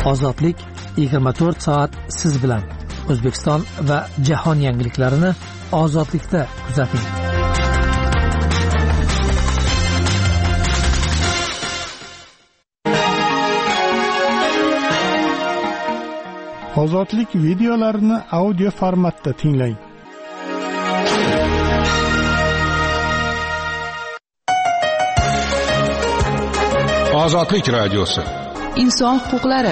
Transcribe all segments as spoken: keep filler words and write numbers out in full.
Ozodlik yigirma to'rt soat siz bilan. O'zbekiston va jahon yangiliklarini Ozodlikda kuzating. Ozodlik videolarini audio formatda tinglang. Ozodlik radiosi. Inson huquqlari.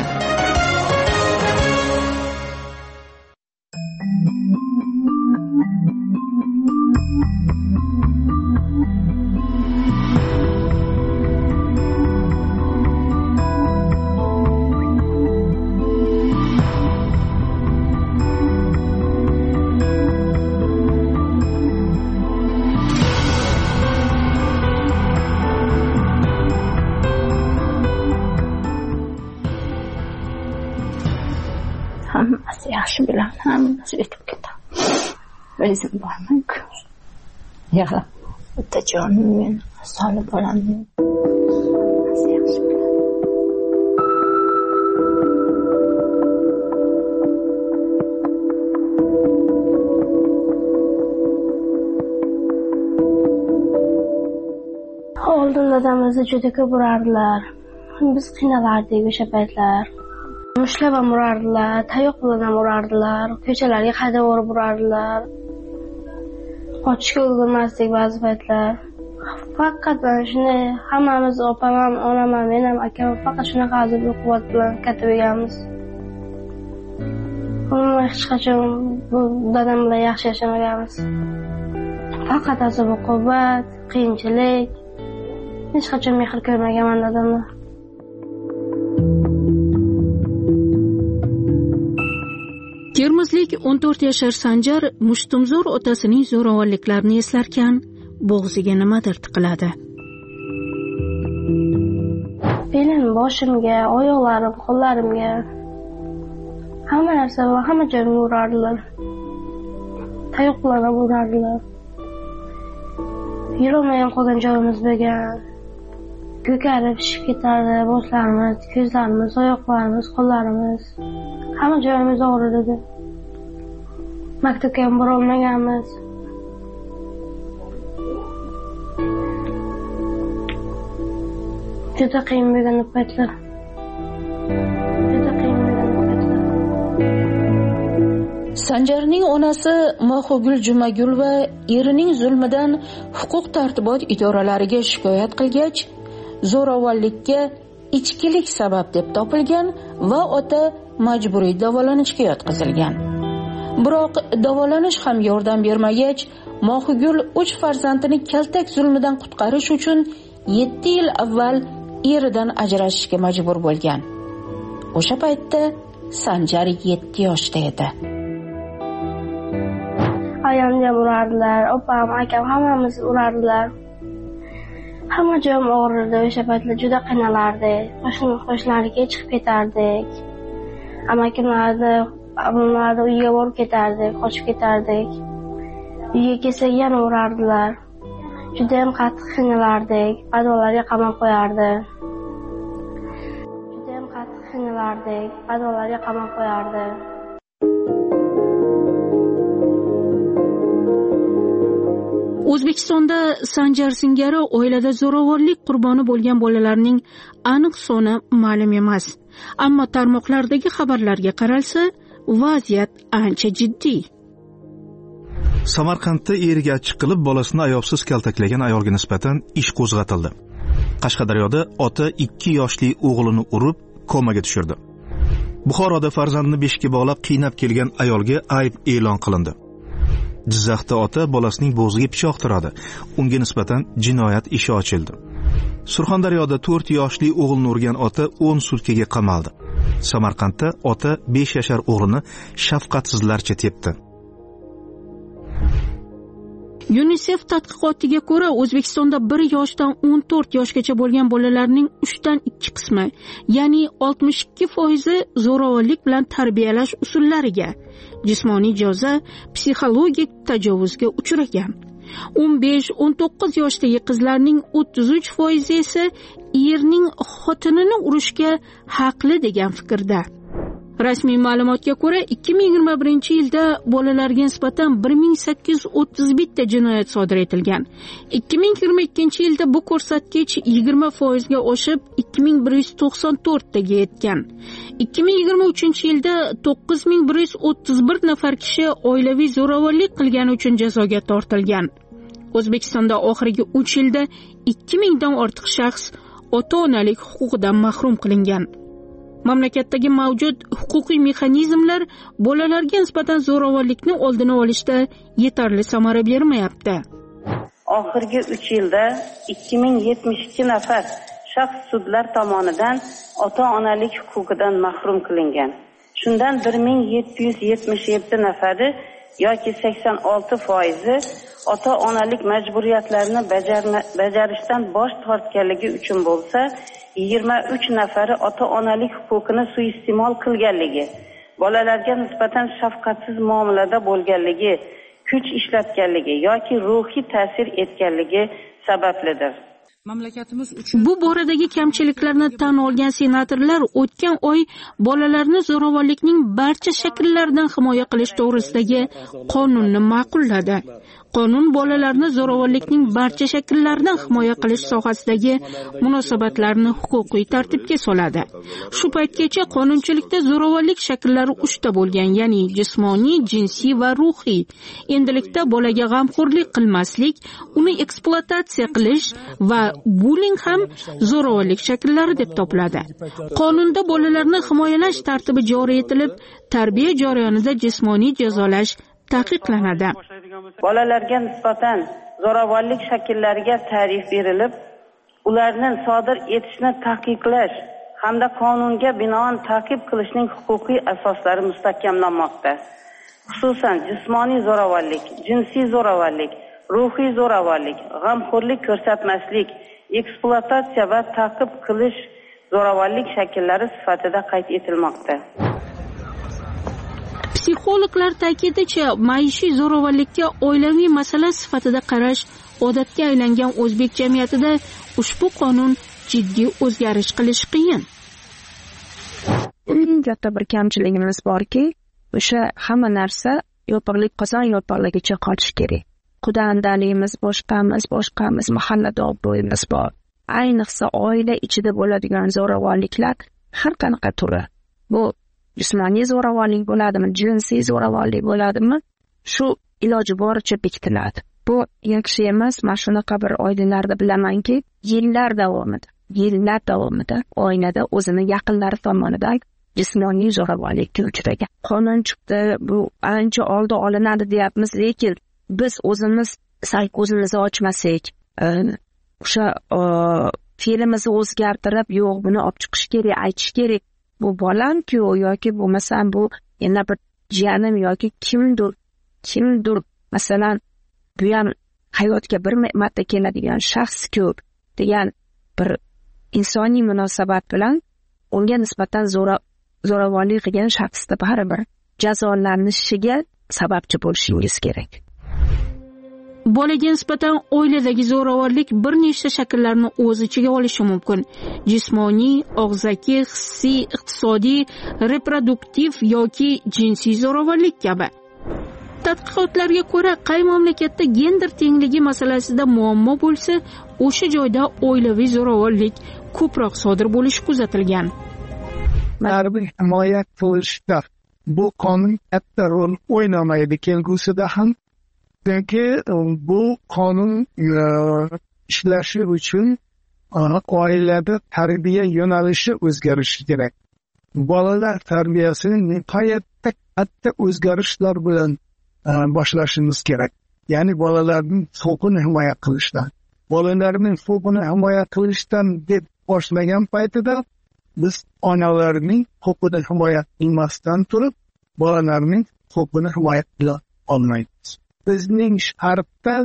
hammasi yaxshi bilan hammasi o'tib ketadi. O'zim borman-ku. Yig'lab otajonim men solib olaman. Hammasi yaxshi bilan. Oldin dadamizni juda ko'p urardilar. Biz qiynalardik o'sha paytlar. Mushlab ham urardilar, tayoq bilan ham urardilar, ko'chalarga haydab urib urardilar. Qochishga ulgurmasdik ba'zi paytlar. Faqat mana shunday hammamiz opam ham, onam ham, men ham, akam faqat shunaqa azobli quvvat bilan katta bo'lganmiz. Umuman hech qachon bu dadam bilan yaxshi yashamaganmiz. Faqat azob quvvat, qiyinchilik. Hech qachon mehr ko'rmaganman dadamdan. Termizlik o'n to'rt yashar Sanjar mushtumzo'r otasining zo'ravonliklarini eslarkan, bo'g'ziga nimadir tiqiladi. Belim, boshimga, oyoqlarim, qo'llarimga hamma narsa va hamma joyimga urardilar. Tayoq bilan urardilar. Yurolmagan qolgan joyimiz bo'lgan. Ko'karib shishib ketardi boshlarimiz, ko'zlarimiz, oyoqlarimiz, qo'llarimiz. Hamma joyimiz og'ridi. Maktabga ham bora olmaganmiz. Juda qiyin bo'lgan paytlar. Juda qiyin bo'lgan paytlar. Sanjarning onasi Mahogul Jumagul va erining zulmidan huquq tartibot idoralariga shikoyat qilgach, zo'ravonlikka ichkilik sabab deb topilgan va ota majburiy davolanishga yotqizilgan. Biroq davolanish ham yordam bermagach, Mohigul uch farzandini kaltak zulmidan qutqarish uchun yetti yil avval eridan ajrashishga majbur bo'lgan. O'sha paytda Sanjar yetti yoshda edi. Ayamga urardilar, opam, akam hammamiz urardilar. Hamma joyim og'rirdi, o'sha paytlar juda qiynalardik. Qo'shnilarga chiqib ketardik. Amakilarni, abimlarni uyiga borib ketardik, qochib ketardik. Uyga kelsak yana urardilar. Juda ham qattiq qiynalardik, padollarga qamab qo'yardi. Juda ham qattiq qiynalardik, padollarga qamab qo'yardi. O'zbekistonda Sanjar singari oilada zo'ravonlik qurboni bo'lgan bolalarning aniq soni ma'lum emas. Ammo tarmoqlardagi xabarlarga qaralsa, vaziyat ancha jiddiy. Samarqandda eriga achchiq qilib bolasini ayovsiz kaltaklagan ayolga nisbatan ish qo'zg'atildi. Qashqadaryoda ota ikki yoshli o'g'lini urib komaga tushirdi. Buxoroda farzandini beshikka bog'lab qiynab kelgan ayolga ayb e'lon qilindi. Jizzaxda ota bolasining bo'g'ziga pichoq tiradi. Unga nisbatan jinoyat ishi ochildi. Surxondaryoda to'rt yoshli o'g'ilni urgan ota o'n sutkaga qamaldi. Samarqandda ota besh yashar o'g'lini shafqatsizlarcha tepdi. UNICEF tadqiqotiga ko'ra, O'zbekistonda bir yoshdan o'n to'rt yoshgacha bo'lgan bolalarning uchdan ikki qismi, ya'ni oltmish ikki foizi zo'ravonlik bilan tarbiyalash usullariga, jismoniy jazo, psixologik tajovuzga uchragan. o'n besh o'n to'qqiz yoshdagi qizlarning o'ttiz uch foizi esa erning xotinini urishga haqli degan fikrda. Rasmiy ma'lumotga ko'ra, ikki ming yigirma birinchi yilda bolalarga nisbatan bir ming sakkiz yuz o'ttiz bitta jinoyat sodir etilgan. ikki ming yigirma ikkinchi yilda bu ko'rsatkich yigirma foizga oshib, ikki ming bir yuz to'qson to'rt taga yetgan. ikki ming yigirma uchinchi yilda to'qqiz ming bir yuz o'ttiz bir nafar kishi oilaviy zo'ravonlik qilgani uchun jazoga tortilgan. O'zbekistonda oxirgi uch yilda ikki mingdan ortiq shaxs ota-onalik huquqidan mahrum qilingan. Mamlakatdagi mavjud huquqiy mexanizmlar bolalarga nisbatan zo'ravonlikni oldini olishda yetarli samara bermayapti. Oxirgi uch yilda ikki ming yetmish ikki nafar shaxs sudlar tomonidan ota-onalik huquqidan mahrum qilingan. Shundan bir ming yetti yuz yetmish yetti nafari yoki sakson olti foizi ota-onalik majburiyatlarini bajarishdan bosh tortganligi uchun bo'lsa, yigirma uch nafari ota-onalik huquqini suiiste'mol qilganligi, bolalarga nisbatan shafqatsiz muomalada bo'lganligi, kuch ishlatganligi yoki ruhiy ta'sir etganligi sabablidir. Mamlakatimiz uchun bu boradagi kamchiliklarni tan olgan senatorlar o'tgan oy bolalarni zo'ravonlikning barcha shakllaridan himoya qilish to'g'risidagi qonunni ma'qulladi. Qonun bolalarni zo'ravonlikning barcha shakllaridan himoya qilish sohasidagi munosabatlarni huquqiy tartibga soladi. Shu paytgacha qonunchilikda zo'ravonlik shakllari uchta bo'lgan, ya'ni jismoniy, jinsiy va ruhiy. Endilikda bolaga g'amxo'rlik qilmaslik, uni ekspluatatsiya qilish va bullying ham zo'ravonlik shakllari deb topiladi. Qonunda bolalarni himoyalash tartibi joriy etilib, tarbiya jarayonida jismoniy jazolash taqiqlanadi. Bolalarga nisbatan zo'ravonlik shakllariga ta'rif berilib, ularni sodir etishni taqiqlash hamda qonunga binoan ta'qib qilishning huquqiy asoslari mustahkamlanmoqda. Xususan, jismoniy zo'ravonlik, jinsiy zo'ravonlik, ruhiy zo'ravonlik, g'amxo'rlik ko'rsatmaslik, ekspluatatsiya va ta'qib qilish zo'ravonlik shakllari sifatida qayd etilmoqda. Psixologlar ta'kidicha, maishiy zo'ravonlikka oilaviy masala sifatida qarash odatga aylangan o'zbek jamiyatida ushbu qonun jiddiy o'zgarish qilish qiyin. Eng katta bir kamchiligimiz borki, o'sha hamma narsa yopiqlik qozon yopiqligicha qolishi kerak. Qudandaligimiz boshqamiz, boshqamiz, mahallada obro'yimiz bor. Ayniqsa oila ichida bo'ladigan zo'ravonliklar har qanaqa turi. Bu jismoniy zo'ravonlik bo'ladimi, jinsiy zo'ravonlik bo'ladimi, shu iloji boricha bekitiladi. Bu yaxshi emas. Mana shunaqa bir oilalarda bilamanki, yillar davomida, yillar davomida oilada o'zini yaqinlari tomonidan jismoniy zo'ravonlikka uchragan. Qonun chiqdi, bu ancha oldi olinadi deyapmiz, lekin biz o'zimiz sal ko'zimizni ochmasak, o'sha fe'limizni o'zgartirib, yo'q, buni olib chiqish kerak, aytish kerak. Bu bolam-ku yoki bo'lmasam bu yana bir jiyanim yoki kimdir, kimdir, masalan, bu ham hayotga bir marta keladigan shaxs-ku degan bir insoniy munosabat bilan unga nisbatan zo'ravonlik qilgan shaxsda baribir jazolanishiga sababchi bo'lishingiz kerak. Bolaga nisbatan oiladagi zo'ravonlik bir nechta shakllarni o'z ichiga olishi mumkin. Jismoniy, og'zaki, hissiy, iqtisodiy, reproduktiv yoki jinsiy zo'ravonlik kabi. Tadqiqotlarga ko'ra, qay mamlakatda gender tengligi masalasida muammo bo'lsa, o'sha joyda oilaviy zo'ravonlik ko'proq sodir bo'lishi kuzatilgan. Harbiy himoya qilishda bu qonun katta rol o'ynamaydi kelgusida ham. Chunki bu qonun ishlashi uchun oilada tarbiya yo'nalishi o'zgarishi kerak. Bolalar tarbiyasini nihoyatda katta o'zgarishlar bilan boshlashimiz kerak. Ya'ni bolalarning huquqini himoya qilishdan. Bolalarning huquqini himoya qilishdan deb boshlagan paytida biz onalarning huquqini himoya qilmasdan turib, bolalarning huquqini himoya qila olmaymiz. Bizning sharqda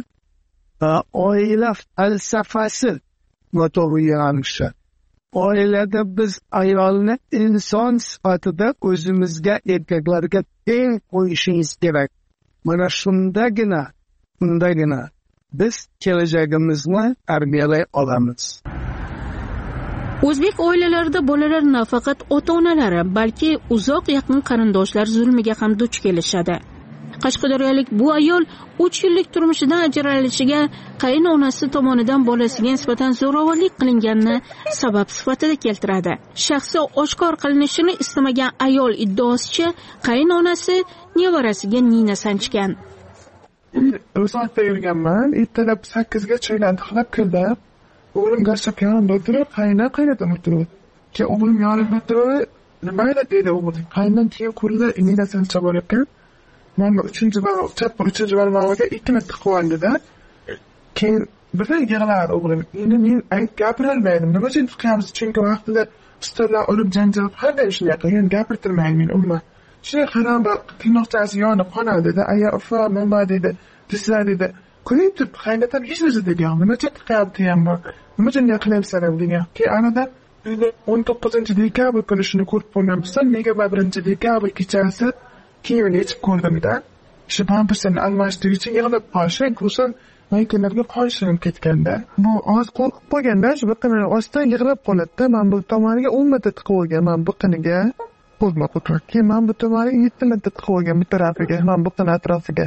oila falsafasi noto'g'ri yo'nalishi. Oilada biz ayolni inson sifatida o'zimizga, erkaklarga teng qo'yishimiz kerak. Mana shundagina, shundagina biz kelajagimizni tarbiyalay olamiz. O'zbek oilalarida bolalar nafaqat ota-onalari, balki uzoq yaqin qarindoshlar zulmiga ham duch kelishadi. Qashqadaryolik bu ayol uch yillik turmushidan ajralishiga qaynonasi tomonidan bolasiga nisbatan zo'ravonlik qilinganini sabab sifatida keltiradi. Shaxsi oshkor qilinishini istamagan ayol iddaosicha qaynonasi nevarasiga nina sanchgan. O'zimda yurganman, ertalab sakkizga choylarni xilab kirdim. O'g'lim gazcha yonimda o'tirib, qaynab qaynatam o'tirib. Keyin o'g'lim yonimda o'tirib, nimalar dedi o'g'lim. Qayndan keyin qo'lida nina sanchib olayotgan. Mana uchinchi bor, chappa uchinchi barmog'iga ikki marta qo'ydi-da. Keyin birdan yig'ladi o'g'lim. Endi men aytib gapirolmaydim. Nima uchun qilamiz? Chunki vaqtida ustolar olib janjal qanday shunday qilgan gapirtirmayman o'g'lim. Shunday qarab, timoqchasi yonib qonadi dedi. Aya ufa, nima dedi? Sizlar dedi. Ko'rib turib, qaynatam hech narsa degan. Nima uchun qilyapti ham bor? Nima uchun qilyapsan degan. Keyin anadan o'n to'qqizinchi dekabr kuni shuni ko'rib qolganman. Nega birinchi dekabr kechasi keyin yechib ko'rdim-da. Shu pampersni almashtirish uchun yig'lab qolishim, ko'rsam maykalarga qolishim ketganda. Bu oz qo'rqib qolganda, shu biqini ostdan yig'lab qoladi-da. Men bu tomoniga o'n marta tiqib olganman biqiniga. Qo'zma qo'trak. Keyin men bu tomoniga yetti marta tiqib olgan bu tarafiga, men biqin atrofiga.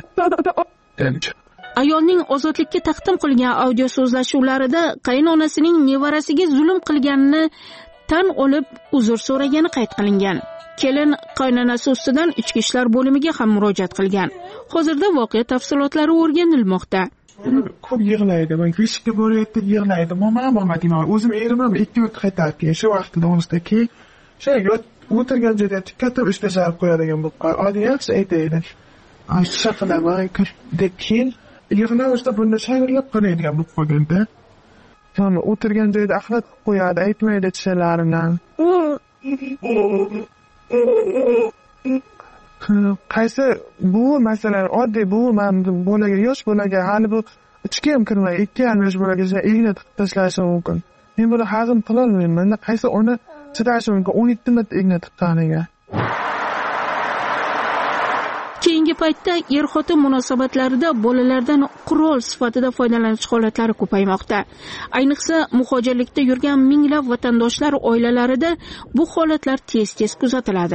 Ayolning ozodlikka taqdim qilgan audio so'zlashuvlarida qaynonasining nevarasiga zulm qilganini tan olib uzr so'ragani qayd qilingan. Kelin qaynonasi ustidan ichki ishlar bo'limiga ham murojaat qilgan. Hozirda voqea tafsilotlari o'rganilmoqda. Ko'p yig'laydi, men kishga borayotdi yig'laydi. Mama, mama deyman. O'zim erim ham ikki o't qaytarib, shu vaqtda o'nisdaki, shay o'tirgan joyda katta ish tashlab qo'yadigan bu odiyasi aytaydi. Ay, shaqalaman, deb keyin yig'nashda bunda shayrlab qaraydigan bu qolganda. Sonra o'tirgan joyda axlat qo'yadi, aytmaydi tishlarini. Qaysi bu masalan oddiy bu men bolaga yosh bolaga hali bu ichki ham kirmay ikki yarim yosh bolaga igna tiqib tashlashi mumkin. Men buni hazm qila olmayman. Qaysi ona chidashi mumkin o'n yetti marta igna tiqqaniga. Keyingi paytda er-xotin munosabatlarida bolalardan qurol sifatida foydalanish holatlari ko'paymoqda. Ayniqsa, muhojirlikda yurgan minglab vatandoshlar oilalarida bu holatlar tez-tez kuzatiladi.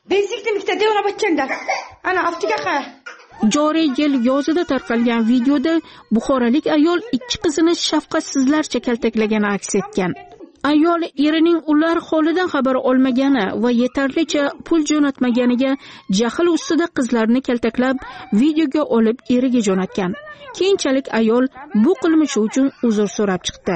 Joriy yil yozida tarqalgan videoda buxorolik ayol ikki qizini shafqatsizlarcha kaltaklagani aks etgan. Ayol erining ular holidan xabar olmagani va yetarlicha pul jo'natmaganiga jahl ustida qizlarni kaltaklab videoga olib eriga jo'natgan. Keyinchalik ayol bu qilmishi uchun uzr so'rab chiqdi.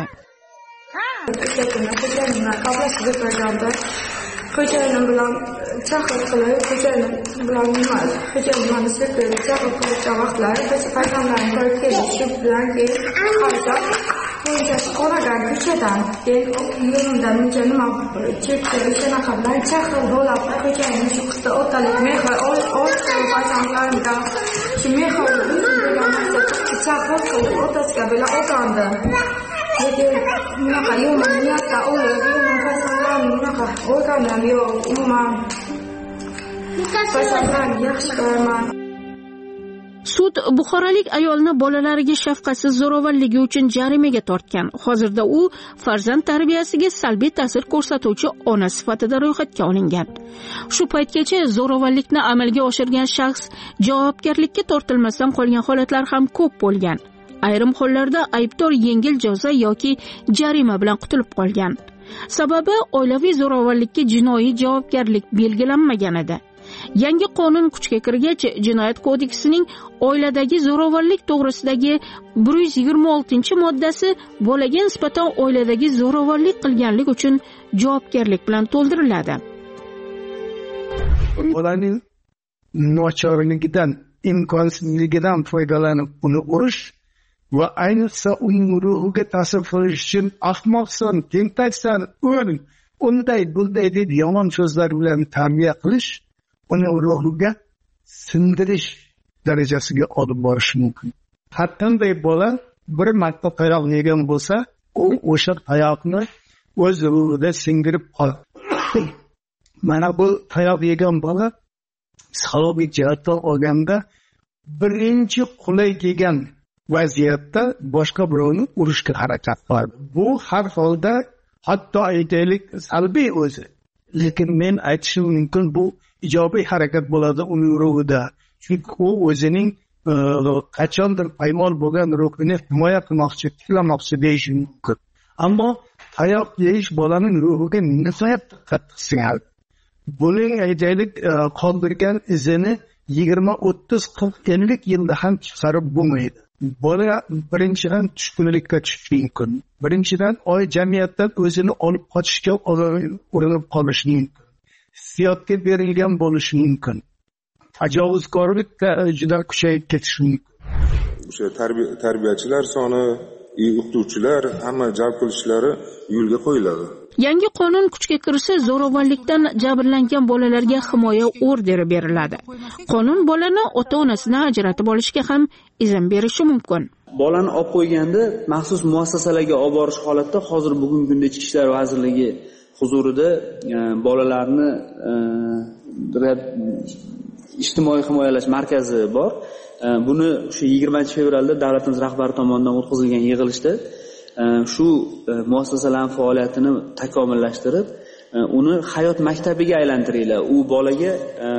Xo'jayinim bilan chaqir qilib, xo'jayinim bilan nima? Xo'jayinim bilan sepib, chaqir qilgan vaqtlar, biz payqamlarni ko'rib keldik. Shu bilan keyin qarasam, qo'ychasi qoragan ko'chadan, keyin yo'limdan muncha nima chekdi, shunaqa bilan chaqir bo'lib, xo'jayinim shu qizda o'talik mehr ol, ol, payqamlarimdan shu mehr degan narsa chaqir qilib, otasiga bilan o'tandi. Lekin bunaqa yomon niyatda o'ylab, yomon farzandlarni bunaqa o'rganam yo'q, umuman farzandlarni yaxshi ko'raman. Sud buxorolik ayolni bolalariga shafqatsiz zo'ravonligi uchun jarimaga tortgan. Hozirda u farzand tarbiyasiga salbiy ta'sir ko'rsatuvchi ona sifatida ro'yxatga olingan. Shu paytgacha zo'ravonlikni amalga oshirgan shaxs javobgarlikka tortilmasdan qolgan holatlar ham ko'p bo'lgan. Ayrim hollarda aybdor yengil jazo yoki jarima bilan qutulib qolgan. Sababi oilaviy zo'ravonlikka jinoiy javobgarlik belgilanmagan edi. Yangi qonun kuchga kirgach, Jinoyat kodeksining oiladagi zo'ravonlik to'g'risidagi bir yuz yigirma oltinchi moddasi bolaga nisbatan oiladagi zo'ravonlik qilganlik uchun javobgarlik bilan to'ldiriladi. Bolaning nochorligidan, imkonsizligidan foydalanib uni urish va ayniqsa uning ruhiga ta'sir qilish uchun ahmoqsan, tentaksan, o'l, unday bunday deb yomon so'zlar bilan tarbiya qilish uni ruhiga sindirish darajasiga olib borish mumkin. Har qanday bola bir marta tayoq yegan bo'lsa, u o'sha tayoqni o'z ruhida singdirib qoladi. Mana bu tayoq yegan bola psixologik jihatdan olganda birinchi qulay kelgan vaziyatda boshqa birovni urishga harakat qiladi. Bu har holda hatto aytaylik salbiy o'zi. Lekin men aytishim mumkin bu ijobiy harakat bo'ladi uning ruhida. Chunki u o'zining qachondir paymol bo'lgan ruhini himoya qilmoqchi, tiklamoqchi deyish mumkin. Ammo tayoq yeyish bolaning ruhiga nihoyatda qattiq singadi. Buning aytaylik qoldirgan izini yigirma o'ttiz qirq ellik yilda ham chiqarib bo'lmaydi. Bola birinchidan tushkunlikka tushishi mumkin. Birinchidan oy jamiyatdan o'zini olib qochishga urinib qolishi mumkin. Hissiyotga berilgan bo'lishi mumkin. Tajovuzkorlik juda kuchayib ketishi mumkin. O'sha tarbiyachilar soni, o'qituvchilar hamma jalb qilishlari yo'lga qo'yiladi. Yangi qonun kuchga kirsa, zo'ravonlikdan jabrlangan bolalarga himoya orderi beriladi. Qonun bolani ota-onasidan ajratib olishga ham izn berishi mumkin. Bolani olib qo'yganda maxsus muassasalarga olib borish holatda hozir bugungi kunda Ichki ishlar vazirligi huzurida e, bolalarni e, ijtimoiy himoyalash markazi bor. E, buni shu yigirmanchi fevralda davlatimiz rahbari tomonidan o'tkazilgan yig'ilishda shu muassasalarning faoliyatini takomillashtirib, uni hayot maktabiga aylantiringlar. U bolaga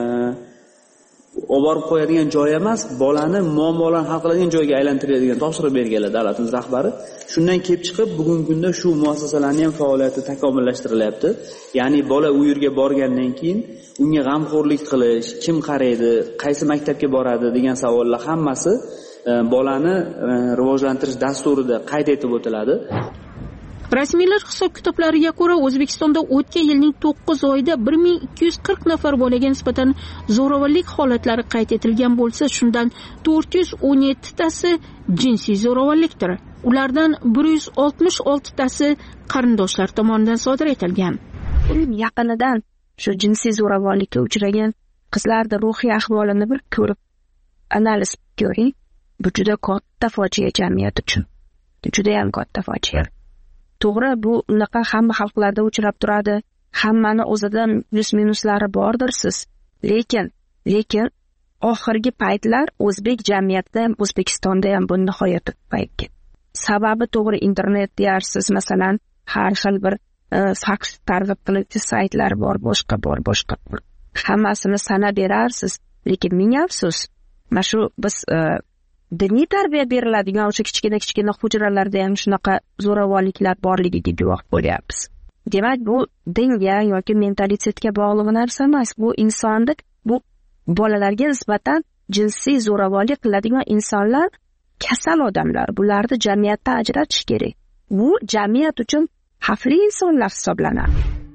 olib borib qo'yadigan joy emas, bolani muammolarni hal qiladigan joyga aylantiradigan topshiriq berganlar davlatimiz rahbari. Shundan kelib chiqib, bugungi kunda shu muassasalarning ham faoliyati takomillashtirilyapti. Ya'ni bola u yerga borgandan keyin unga g'amxo'rlik qilish, kim qaraydi, qaysi maktabga boradi degan savollar hammasi bolani rivojlantirish dasturida qayd etib o'tiladi. Rasmiylar hisob-kitoblariga ko'ra, O'zbekistonda o'tgan yilning to'qqiz oyida bir ming ikki yuz qirq nafar bolaga nisbatan zo'ravonlik holatlari qayd etilgan bo'lsa, shundan to'rt yuz o'n yetti tasi jinsiy zo'ravonlikdir. Ulardan bir yuz oltmish olti tasi qarindoshlar tomonidan sodir etilgan. Yaqinidan shu jinsiy zo'ravonlikka uchragan qizlarning ruhiy ahvolini bir ko'rib analiz ko'ring. Bu juda katta fojia jamiyat uchun. Juda ham katta fojia. To'g'ri, bu unaqa hamma xalqlarda uchrab turadi. Hammani o'zidan plus minuslari bordirsiz. Lekin, lekin oxirgi paytlar o'zbek jamiyatida ham, O'zbekistonda ham bu nihoyatda ko'payib ketdi. Sababi to'g'ri internet deyarsiz, masalan, har xil bir faks targ'ib qiluvchi saytlar bor, boshqa bor, boshqa bor. Hammasini sanab berarsiz. Lekin ming afsus, mana shu biz diniy tarbiya beriladigan o'sha kichkina-kichkina hujralarda ham shunaqa zo'ravonliklar borligiga guvoh bo'lyapmiz. Demak, bu dinga yoki mentalitetga bog'liq narsa emas. Bu insonni, bu bolalarga nisbatan jinsiy zo'ravonlik qiladigan insonlar kasal odamlar. Bularni jamiyatdan ajratish kerak. Bu jamiyat uchun xavfli insonlar hisoblanadi.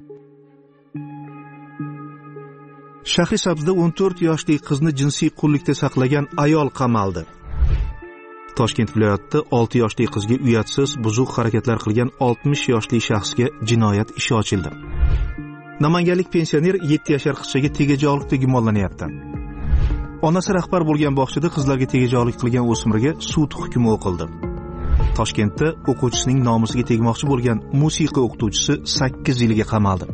Shahrisabzda o'n to'rt yoshli qizni jinsiy qullikda saqlagan ayol qamaldi. Toshkent viloyatida olti yoshli qizga uyatsiz buzuq harakatlar qilgan oltmish yoshli shaxsga jinoyat ishi ochildi. Namanganlik pensioner yetti yashar qizchaga tegajog'likda gumonlanyapti. Onasi rahbar bo'lgan bog'chada qizlarga tegajog'lik qilgan o'smirga sud hukmi o'qildi. Toshkentda o'quvchisining nomusiga tegmoqchi bo'lgan musiqa o'qituvchisi sakkiz yilga qamaldi.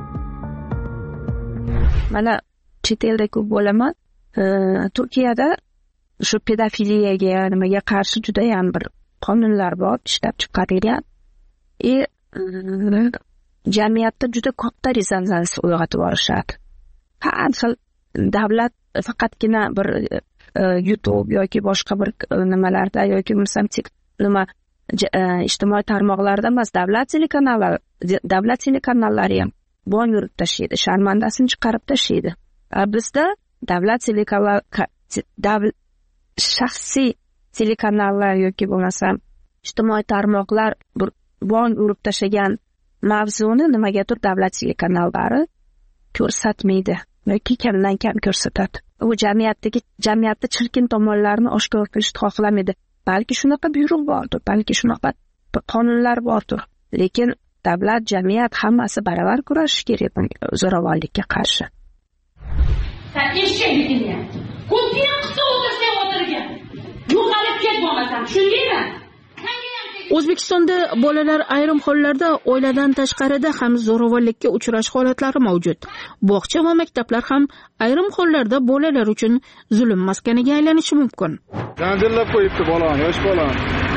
Mana chet elda ko'p bo'laman. Turkiyada shu pedofiliyaga, nimaga qarshi juda ham bir qonunlar bor, ishlab chiqarilgan. E jamiyatda juda katta rezonans uyg'otib yuborishadi. Har xil davlat faqatgina bir YouTube yoki boshqa bir nimalarda yoki misam nima ijtimoiy tarmoqlarda emas, davlat telekanallari, davlat telekanallari ham bon yurib tashlaydi, sharmandasini chiqarib tashlaydi. Bizda davlat telekanallari, shaxsiy telekanallar yoki bo'lmasam ijtimoiy tarmoqlar bon urib tashlagan mavzuni nimagadir davlat telekanallari ko'rsatmaydi yoki kamdan kam ko'rsatadi. U jamiyatdagi jamiyatda chirkin tomonlarni oshkor qilishni xohlamaydi. Balki shunaqa buyruq bordir, balki shunaqa qonunlar bordir. Lekin davlat, jamiyat hammasi baravar kurashishi kerak zo'ravonlikka qarshi. Sen eshak ekansan. Ko'piyam qilsa o'tirsa o'tirgan. Yo'qolib ket bo'lmasam, tushundingmi? O'zbekistonda bolalar ayrim hollarda oiladan tashqarida ham zo'ravonlikka uchrash holatlari mavjud. Bog'cha va maktablar ham ayrim hollarda bolalar uchun zulm maskaniga aylanishi mumkin. Janjallab qo'yibdi bolani, yosh bolani.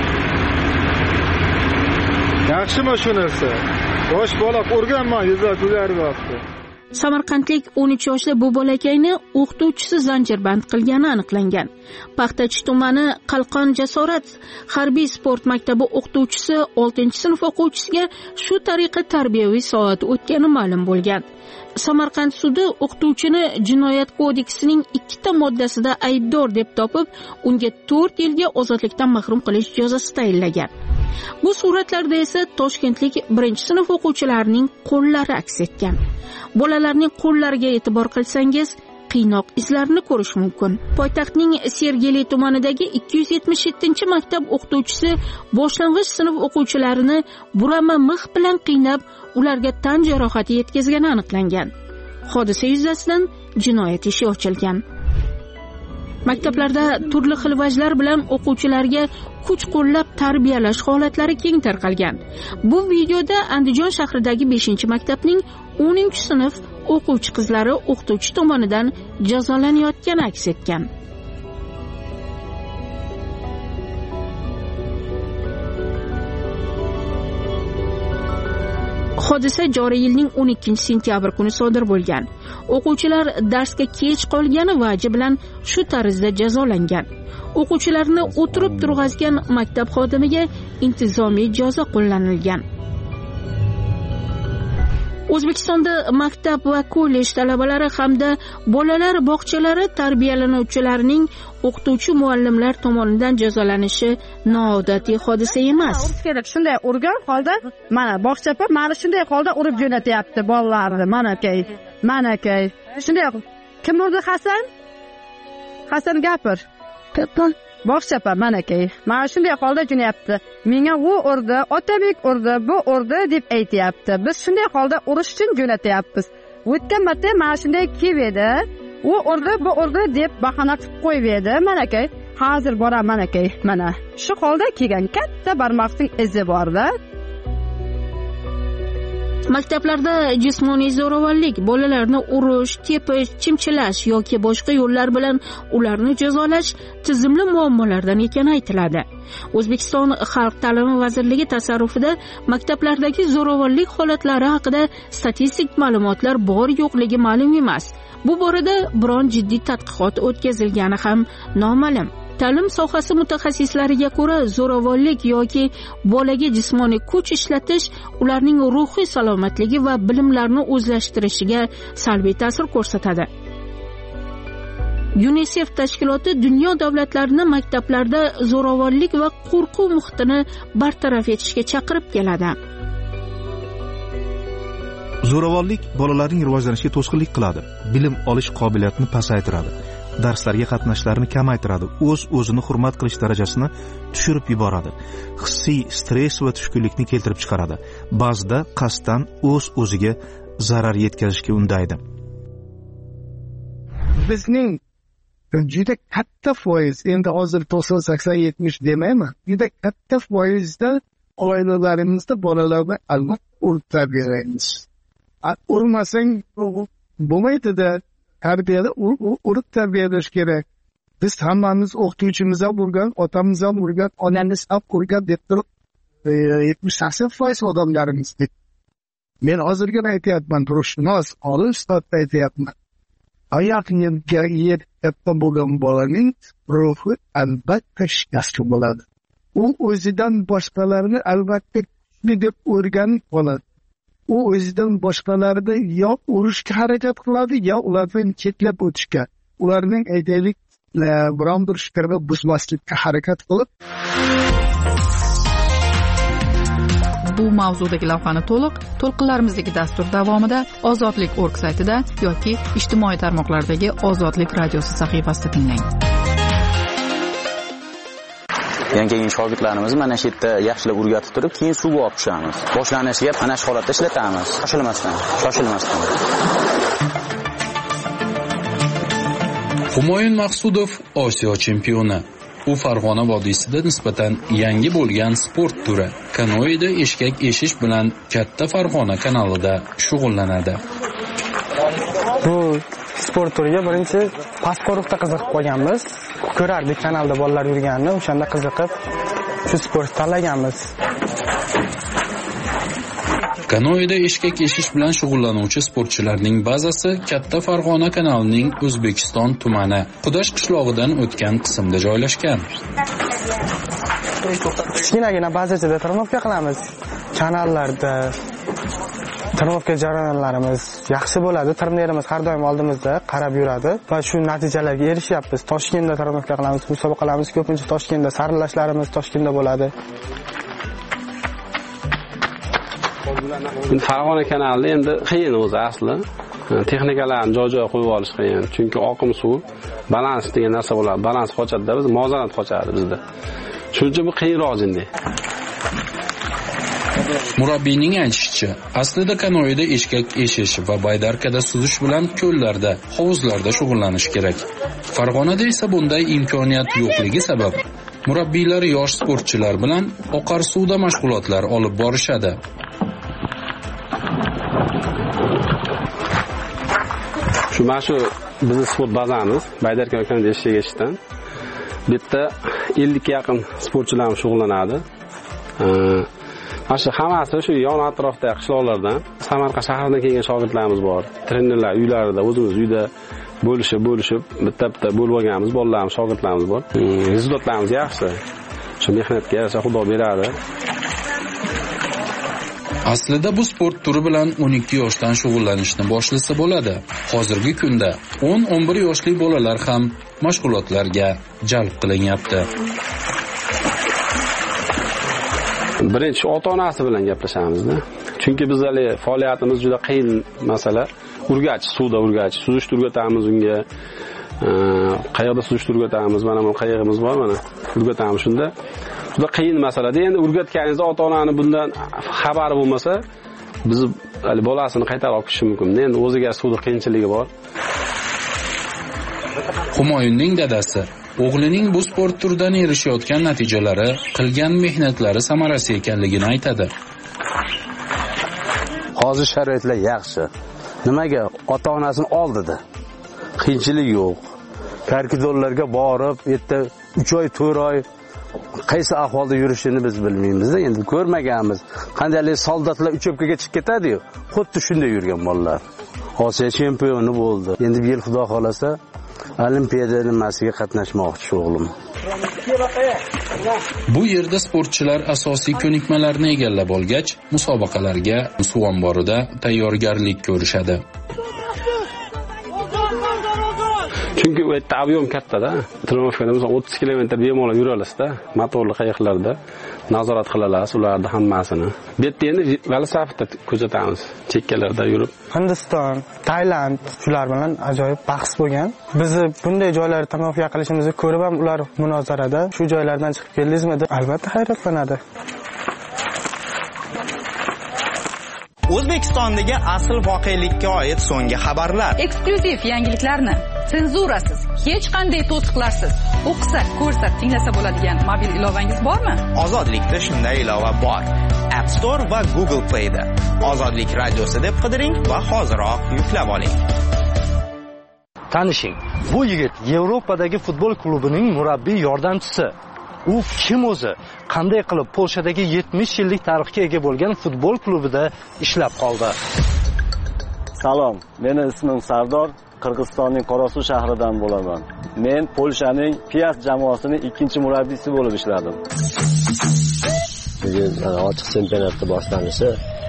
Yaxshimi shu narsa? Yosh bola o'rganma, yuzlab o'rganyapti. Samarqandlik o'n uch yoshli bu bolakayni o'qituvchisi zanjirband qilgani aniqlangan. Paxtachi tumani Qalqon Jasorat harbiy sport maktabi o'qituvchisi oltinchi sinf o'quvchisiga shu tariqa tarbiyaviy soat o'tgani ma'lum bo'lgan. Samarqand sudi o'qituvchini jinoyat kodeksining ikkita moddasida aybdor deb topib, unga to'rt yilga ozodlikdan mahrum qilish jazosi tayinlagan. Bu suratlarda esa toshkentlik birinchi sinf o'quvchilarining qo'llari aks etgan. Bolalarning qo'llariga e'tibor qilsangiz, qiynoq izlarini ko'rish mumkin. Poytaxtning Sergeli tumanidagi ikki yuz yetmish yettinchi maktab o'qituvchisi boshlang'ich sinf o'quvchilarini burama mix bilan qiynab, ularga tan jarohati yetkazgani aniqlangan. Hodisa yuzasidan jinoyat ishi ochilgan. Maktablarda turli xil vajlar bilan o'quvchilarga kuch qo'llab tarbiyalash holatlari keng tarqalgan. Bu videoda Andijon shahridagi beshinchi maktabning o'ninchi sinf o'quvchi qizlari o'qituvchi tomonidan jazolanayotgani aks etgan. Hodisa joriy yilning o'n ikkinchi sentyabr kuni sodir bo'lgan. O'quvchilar darsga kech qolgani vaji bilan shu tarzda jazolangan. O'quvchilarni o'tirib turg'azgan maktab xodimiga intizomiy jazo qo'llanilgan. O'zbekistonda maktab va kollej talabalari hamda bolalar bog'chalari tarbiyalanuvchilarining o'qituvchi muallimlar tomonidan jazolanishi noodatiy hodisa emas. Shunday urgan holda, mana bog'chapa mana shunday holda urib jo'natyapti bolalarni. Mana kay, mana kay. Shunday kim urdi Hasan? Hasan gapir. Bog'chapa mana kay. Mana shunday holda jo'nayapti. Menga u urdi, Otabek urdi, bu urdi deb aytayapti. Biz shunday holda urish uchun jo'natyapmiz. O'tgan marta mana shunday keldi. U urdi, bu urdi deb bahona qilib qo'yib edi. Mana kay, hozir boraman mana kay. Mana shu holda kelgan katta barmoqning izi bor-da. Maktablarda jismoniy zo'ravonlik, bolalarni urish, tepish, chimchilash yoki boshqa yo'llar bilan ularni jazolash tizimli muammolardan ekani aytiladi. O'zbekiston Xalq ta'limi vazirligi tasarrufida maktablardagi zo'ravonlik holatlari haqida statistik ma'lumotlar bor-yo'qligi ma'lum emas. Bu borada biron jiddiy tadqiqot o'tkazilgani ham noma'lum. Ta'lim sohasi mutaxassislariga ko'ra, zo'ravonlik yoki bolaga jismoniy kuch ishlatish ularning ruhiy salomatligi va bilimlarini o'zlashtirishiga salbiy ta'sir ko'rsatadi. UNICEF tashkiloti dunyo davlatlarini maktablarda zo'ravonlik va qo'rquv muhitini bartaraf etishga chaqirib keladi. Zo'ravonlik bolalarning rivojlanishiga to'sqinlik qiladi, bilim olish qobiliyatini pasaytiradi, darslarga qatnashlarini kamaytiradi, o'z-o'zini hurmat qilish darajasini tushirib yuboradi, hissiy stress va tushkunlikni keltirib chiqaradi, ba'zida qasddan o'z-o'ziga zarar yetkazishga undaydi. Bizning juda katta foiz, endi hozir to'qson sakson yetmish demayman, juda katta foizda oilalarimizda bolalarni albatta urib tarbiyalaymiz. Urmasang bo'lmaydi-da, tarbiyada urib tarbiyalash kerak. Biz hammamiz o'qituvchimiz ham urgan, otamiz ham urgan, onamiz ham urgan deb turib yetmish sakson foiz odamlarimiz. Men hozirgina aytyapman, ruhshunos, olim sifatida aytyapman. Oyoq yerga bo'lgan bolaning ruhi albatta shikast bo'ladi. U o'zidan boshqalarni albatta kuchli deb o'rganib qoladi. U o'zidan boshqalarni yo urishga harakat qiladi, yo ulardan chetlab o'tishga, ularning aytaylik biron bir fikrini buzmaslikka harakat qilib. Bu mavzudagi lavhani to'liq to'lqinlarimizdagi dastur davomida Ozodlik nokta org saytida yoki ijtimoiy tarmoqlardagi Ozodlik radiosi sahifasida tinglang. Yangi shogirdlarimiz mana shu yerda yaxshilab o'rgatib turib, keyin suvga olib tushamiz. Boshlanishiga mana shu holatda ishlatamiz. Shoshilmasdan, shoshilmasdan. Humoyun Maqsudov Osiyo chempioni. u Farg'ona vodiysida nisbatan yangi bo'lgan sport turi kanoeda eshkak eshish bilan Katta Farg'ona kanalida shug'ullanadi. Bu sport turiga birinchi pasportda qiziqib qolganmiz. Ko'rardik kanalda bolalar yurganini, o'shanda qiziqib shu sport tanlaganmiz. Kanoeda eshkak eshish bilan shug'ullanuvchi sportchilarning bazasi Katta Farg'ona kanalining O'zbekiston tumani Qudash qishlog'idan o'tgan qismda joylashgan. Kichkinagina bazachada trenirovka qilamiz. Kanallarda trenirovka jarayonlarimiz yaxshi bo'ladi. Trenerimiz har doim oldimizda qarab yuradi va shu natijalarga erishyapmiz. Toshkentda trenirovka qilamiz, musobaqalarimiz ko'pincha Toshkentda, saralashlarimiz Toshkentda bo'ladi. Farg'ona kanalida endi qiyin o'zi asli. Texnikalarni joy-joyiga qo'yib olish qiyin. Chunki oqim suv, balans degan narsa bo'ladi. Balans qochadi-da, biz muvozanat qochadi bizda. Shuning uchun bu qiyinroq jinni. Murabbiyning aytishicha, aslida kanoeda eshkak eshish va baydarkada suzish bilan ko'llarda, hovuzlarda shug'ullanish kerak. Farg'onada esa bunday imkoniyat yo'qligi sabab murabbiylar yosh sportchilar bilan oqar suvda mashg'ulotlar olib borishadi. Shu mana shu bizning sport bazamiz baydarka kanalida eshkak eshishdan bitta ellik ga yaqin sportchilar shug'ullanadi. Mana shu hammasi shu yon atrofda qishloqlardan, Samarqand shahridan kelgan shogirdlarimiz bor. Trenerlar uylarida, o'zimiz uyda bo'lishib, bo'lishib, bitta-bitta bo'lib olganmiz, bolalarimiz, shogirdlarimiz bor. Rezultatlarimiz yaxshi. Shu mehnatga yarasha Xudo beradi. Aslida bu sport turi bilan o'n ikki yoshdan shug'ullanishni boshlasa bo'ladi. Hozirgi kunda o'n o'n bir yoshli bolalar ham mashg'ulotlarga jalb qilinyapti. Birinchi ota-onasi bilan gaplashamiz-da. Chunki biz hali faoliyatimiz juda qiyin masala. Urgach, suvda urgach, suzishni o'rgatamiz unga. Qayoqda suzishni o'rgatamiz, mana bu qayig'imiz bor, mana o'rgatamiz shunda. Juda qiyin masalada. Endi o'rgatganingizda ota-onani bundan xabari bo'lmasa, biz hali bolasini qaytarib olib ketishi mumkin. Endi o'ziga suvda qiyinchiligi bor. Humoyunning dadasi o'g'lining bu sport turidan erishayotgan natijalari qilgan mehnatlari samarasi ekanligini aytadi. Hozir sharoitlar yaxshi. Nimaga ota-onasini oldida? Qiyinchilik yo'q. Karkidonlarga borib, yerda uch oy, to'rt oy qaysi ahvolda yurishini biz bilmaymiz-da, endi ko'rmaganmiz. Qandaylik soldatlar uchopkaga chiqib ketadi-yu, xuddi shunday yurgan bolalar. Osiyo chempioni bo'ldi. Endi bu yil Xudo xolasa Olimpiada nimasiga qatnashmoqchi o'g'lim. Bu yerda sportchilar asosiy ko'nikmalarni egallab olgach, musobaqalarga suv omborida tayyorgarlik ko'rishadi. Chunki u yerda avion katta-da. Trenirovkada masalan o'ttiz kilometr bemalol yura olasizda, motorli qayiqlarda nazorat qilamiz ularni hammasini. Bu yerda endi velosipedda kuzatamiz, chekkalarda yurib. Hindiston, Tailand shular bilan ajoyib bahs bo'lgan. Bizni bunday joylarda trenirovka qilishimizni ko'rib ham ular munozarada shu joylardan chiqib keldingizmi deb albatta hayratlanadi. O'zbekistondagi asl voqelikka oid so'nggi xabarlar. Eksklyuziv yangiliklarni senzurasiz, hech qanday to'siqlarsiz o'qisa, ko'rsa, tinglasa bo'ladigan mobil ilovangiz bormi? Ozodlikda shunday ilova bor. App Store va Google Play da. Ozodlik radiosi deb qidiring va hoziroq yuklab oling. Tanishing, bu yigit Yevropadagi futbol klubining murabbiy yordamchisi. U kim o'zi? Qanday qilib Polshadagi yetmish yillik tarixga ega bo'lgan futbol klubida ishlab qoldi? Salom, meni ismim Sardor, Qirg'izistonning Qorasuv shahridan bo'laman. Men Polshaning Piast jamoasining ikkinchi murabbiysi bo'lib ishladim. Bugun ochiq chempionatning boshlanishi.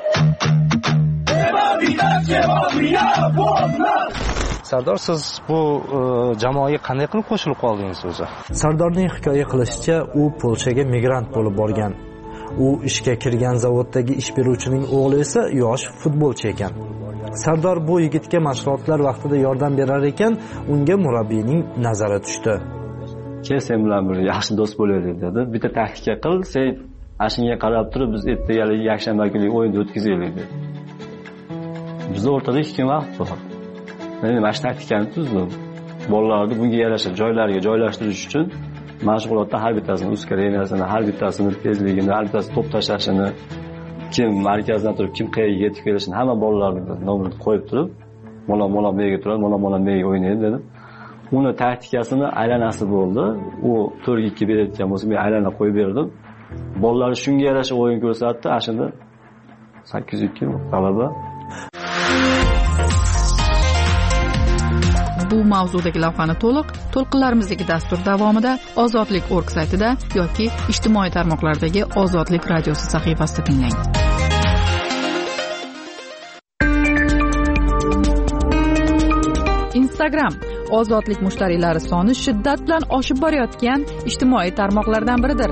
Sardor, siz bu jamoaga qanday qilib qo'shilib qoldingiz o'zi? Sardorning hikoya qilishicha, u Polshaga migrant bo'lib borgan. U ishga kirgan zavoddagi ish beruvchining o'g'li esa yosh futbolchi ekan. Sardor bu yigitga mashg'ulotlar vaqtida yordam berar ekan, unga murabbiyning nazari tushdi. "Kel, sen bilan bir yaxshi do'st bo'laylik" dedi. "Bitta taktika qil, sen ashunga qarab turib biz ertagalik yakshanba kuni o'yinni o'tkazaylik" dedi. Bizning o'rtada ikki kun vaqt bor. Men mana shu taktikani tuzdim. Bolalarni bunga yarasha joylariga joylashtirish uchun mashg'ulotda har bittasini uskariyasini, har bittasini tezligini, har bittasi to'p tashlashini, kim markazdan turib kim qayerga yetib kelishini hamma bolalarni nomini qo'yib turib, mola mola mega turadi, mola mola mega o'ynaydi dedim. Uni taktikasini aylanasi bo'ldi. U to'rt ikki berayotgan bo'lsa, men aylana qo'yib berdim. Bolalar shunga yarasha o'yin ko'rsatdi. Ashunda sakkiz ikki g'alaba. Bu mavzudagi lavhani to'liq to'lqinlarimizdagi dastur davomida Ozodlik nokta org saytida yoki ijtimoiy tarmoqlardagi Ozodlik radiosi sahifasida tinglang. Instagram Ozodlik mushtariylari soni shiddat bilan oshib borayotgan ijtimoiy tarmoqlardan biridir.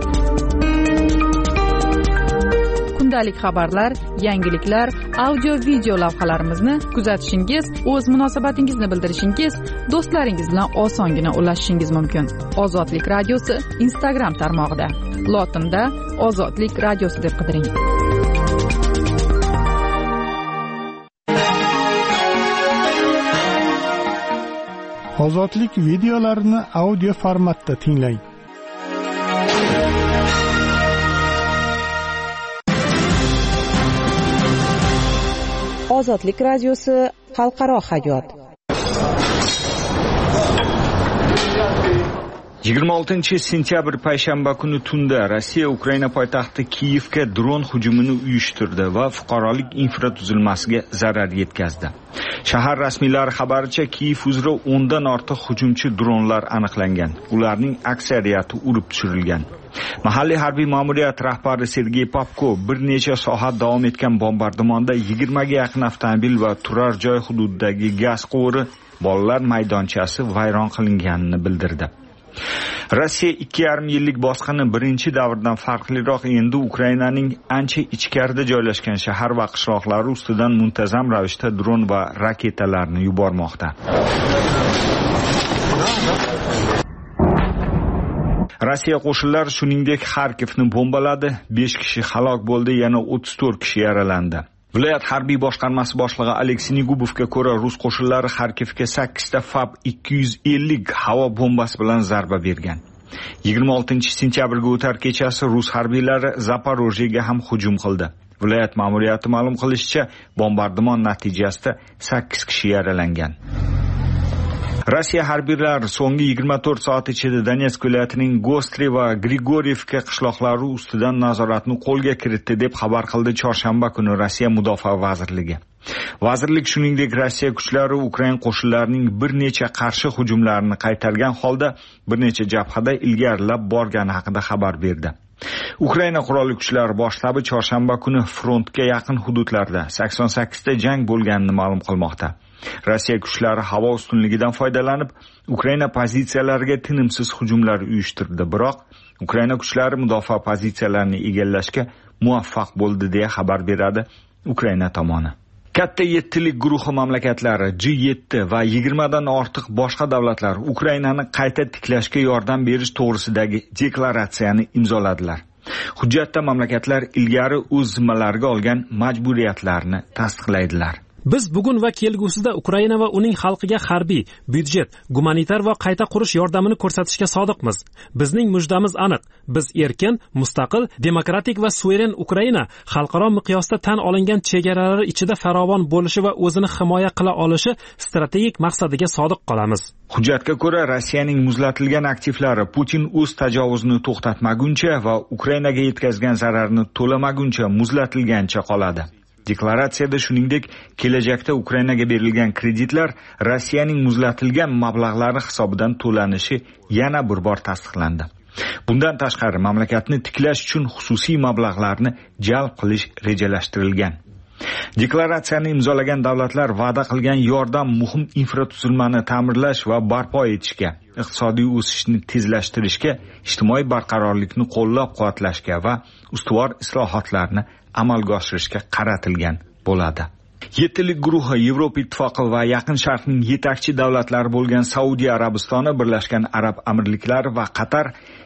Kundalik xabarlar, yangiliklar, audio-video lavhalarimizni kuzatishingiz, o'z munosabatingizni bildirishingiz, do'stlaringiz bilan osongina ulashishingiz mumkin. Ozodlik radiosi Instagram tarmog'ida. Lotinda Ozodlik radiosi deb qidiring. Ozodlik videolarini audio formatda tinglang. Ozodlik radiosi xalqaro hayot. yigirma oltinchi sentyabr payshanba kuni tunda Rossiya Ukraina poytaxti Kiyevga dron hujumini uyushtirdi va fuqarolik infratuzilmasiga zarar yetkazdi. Shahar rasmiylari xabaricha Kiyev uzra o'ndan ortiq hujumchi dronlar aniqlangan. Ularning aksariyati urib tushirilgan. Mahalliy harbiy ma'muriyat rahbari Sergey Popko bir necha soat davom etgan bombardimonda yigirmaga yaqin avtomobil va turar joy hududidagi gaz quvuri, bolalar maydonchasi vayron qilinganini bildirdi. Rossiya ikki yarim yillik bosqini birinchi davrdan farqliroq endi Ukrainaning ancha ichkarida joylashgan shahar va qishloqlari ustidan muntazam ravishda dron va raketalarni yubormoqda. Rossiya qo'shinlari shuningdek Xarkivni bombaladi, besh kishi halok bo'ldi, yana o'ttiz to'rt kishi yaralandi. Viloyat harbiy boshqarmasi boshlig'i Aleksey Negubovga ko'ra, rus qo'shinlari Xarkivga sakkizta Fab ikki yuz ellik havo bombasi bilan zarba bergan. yigirma oltinchi sentyabrga o'tar kechasi rus harbiylari Zaporojyega ham hujum qildi. Viloyat ma'muriyati ma'lum qilishicha, bombardimon natijasida sakkiz kishi yaralangan. Rossiya harbiylari so'nggi yigirma to'rt soat ichida Donetsk viloyatining Gostri va Grigorievka qishloqlari ustidan nazoratni qo'lga kiritdi deb xabar qildi chorshanba kuni Rossiya Mudofaa vazirligi. Vazirlik shuningdek Rossiya kuchlari Ukraina qo'shinlarining bir necha qarshi hujumlarini qaytargan holda bir necha jabhada ilgarilab borgani haqida xabar berdi. Ukraina qurolli kuchlari bosh shtabi chorshanba kuni frontga yaqin hududlarda sakson sakkizta jang bo'lganini ma'lum qilmoqda. Rossiya kuchlari havo ustunligidan foydalanib, Ukraina pozitsiyalariga tinimsiz hujumlar uyushtirdi, biroq Ukraina kuchlari mudofaa pozitsiyalarini egallashga muvaffaq bo'ldi deya xabar beradi Ukraina tomoni. Katta yettilik guruhi mamlakatlari G yetti va yigirmadan ortiq boshqa davlatlar Ukrainani qayta tiklashga yordam berish to'g'risidagi deklaratsiyani imzoladilar. Hujjatda mamlakatlar ilgari o'z zimmalariga olgan majburiyatlarni tasdiqlaydilar. Biz bugun va kelgusida Ukraina va uning xalqiga harbiy, byudjet, gumanitar va qayta qurish yordamini ko'rsatishga sodiqmiz. Bizning mujdamiz aniq. Biz erkin, mustaqil, demokratik va suveren Ukraina xalqaro miqyosda tan olingan chegaralari ichida farovon bo'lishi va o'zini himoya qila olishi strategik maqsadiga sodiq qolamiz. Hujjatga ko'ra, Rossiyaning muzlatilgan aktivlari Putin o'z tajovuzini to'xtatmaguncha va Ukrainaga yetkazgan zararni to'lamaguncha muzlatilgancha qoladi. Deklaratsiyada shuningdek, kelajakda Ukrainaga berilgan kreditlar Rossiyaning muzlatilgan mablag'lari hisobidan to'lanishi yana bir bor tasdiqlandi. Bundan tashqari, mamlakatni tiklash uchun xususiy mablag'larni jalb qilish rejalashtirilgan. Deklaratsiyani imzolagan davlatlar va'da qilgan yordam muhim infratuzilmani ta'mirlash va barpo etishga, iqtisodiy o'sishni tezlashtirishga, ijtimoiy barqarorlikni qo'llab-quvvatlashga va ustuvor islohotlarni amalga oshirishga qaratilgan bo'ladi. Yettilik guruhi Yevropa ittifoqi va Yaqin Sharqning yetakchi davlatlari bo'lgan Saudiya Arabistoni, Birlashgan Arab Amirliklari va Qatar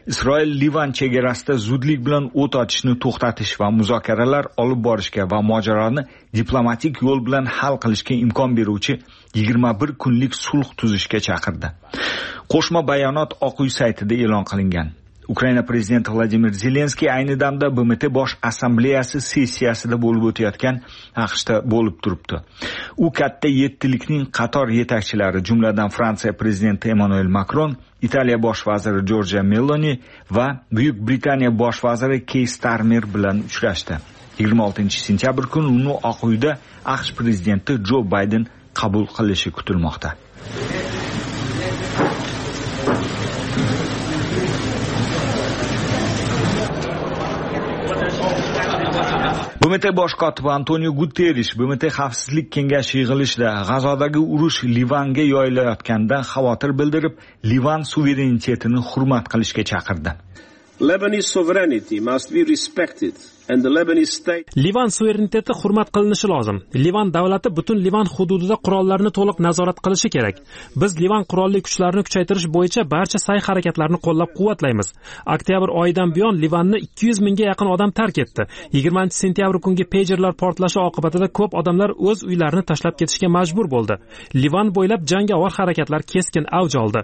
Isroil Livan chegarasida zudlik bilan o't ochishni to'xtatish va muzokaralar olib borishga va mojaroni diplomatik yo'l bilan hal qilishga imkon beruvchi yigirma bir kunlik sulh tuzishga chaqirdi. Qo'shma bayonot Oq uy saytida e'lon qilingan. Ukraina prezidenti Vladimir Zelenskiy ayni damda B M T bosh assambleyasi sessiyasida bo'lib o'tayotgan AQShda bo'lib turibdi. U katta yettilikning qator yetakchilari, jumladan Fransiya prezidenti Emmanuel Macron, Italiya bosh vaziri Giorgia Meloni va Buyuk Britaniya bosh vaziri Keir Starmer bilan uchrashdi. yigirma oltinchi sentyabr kuni uni Oq uyda AQSh prezidenti Jo Bayden qabul qilishi kutilmoqda. B M T bosh kotibi Antonio Guterres B M T xavfsizlik kengashi yig'ilishida G'azodagi urush Livanga yoyilayotganidan xavotir bildirib, Livan suverenitetini hurmat qilishga chaqirdi. Lebanese sovereignty must be respected and the Lebanese state Livan suvereniteti hurmat qilinishi lozim. Livan davlati butun Livan hududida qurollarni to'liq nazorat qilishi kerak. Biz Livan qurolli kuchlarini kuchaytirish bo'yicha barcha sa'y-harakatlarni qo'llab-quvvatlaymiz. Oktyabr oyidan buyon Livanni ikki yuz mingga yaqin odam tark etdi. yigirmanchi sentyabr kungi pagerlar portlashi oqibatida ko'p odamlar o'z uylarini tashlab ketishga majbur bo'ldi. Livan bo'ylab jangovar harakatlar keskin avj oldi.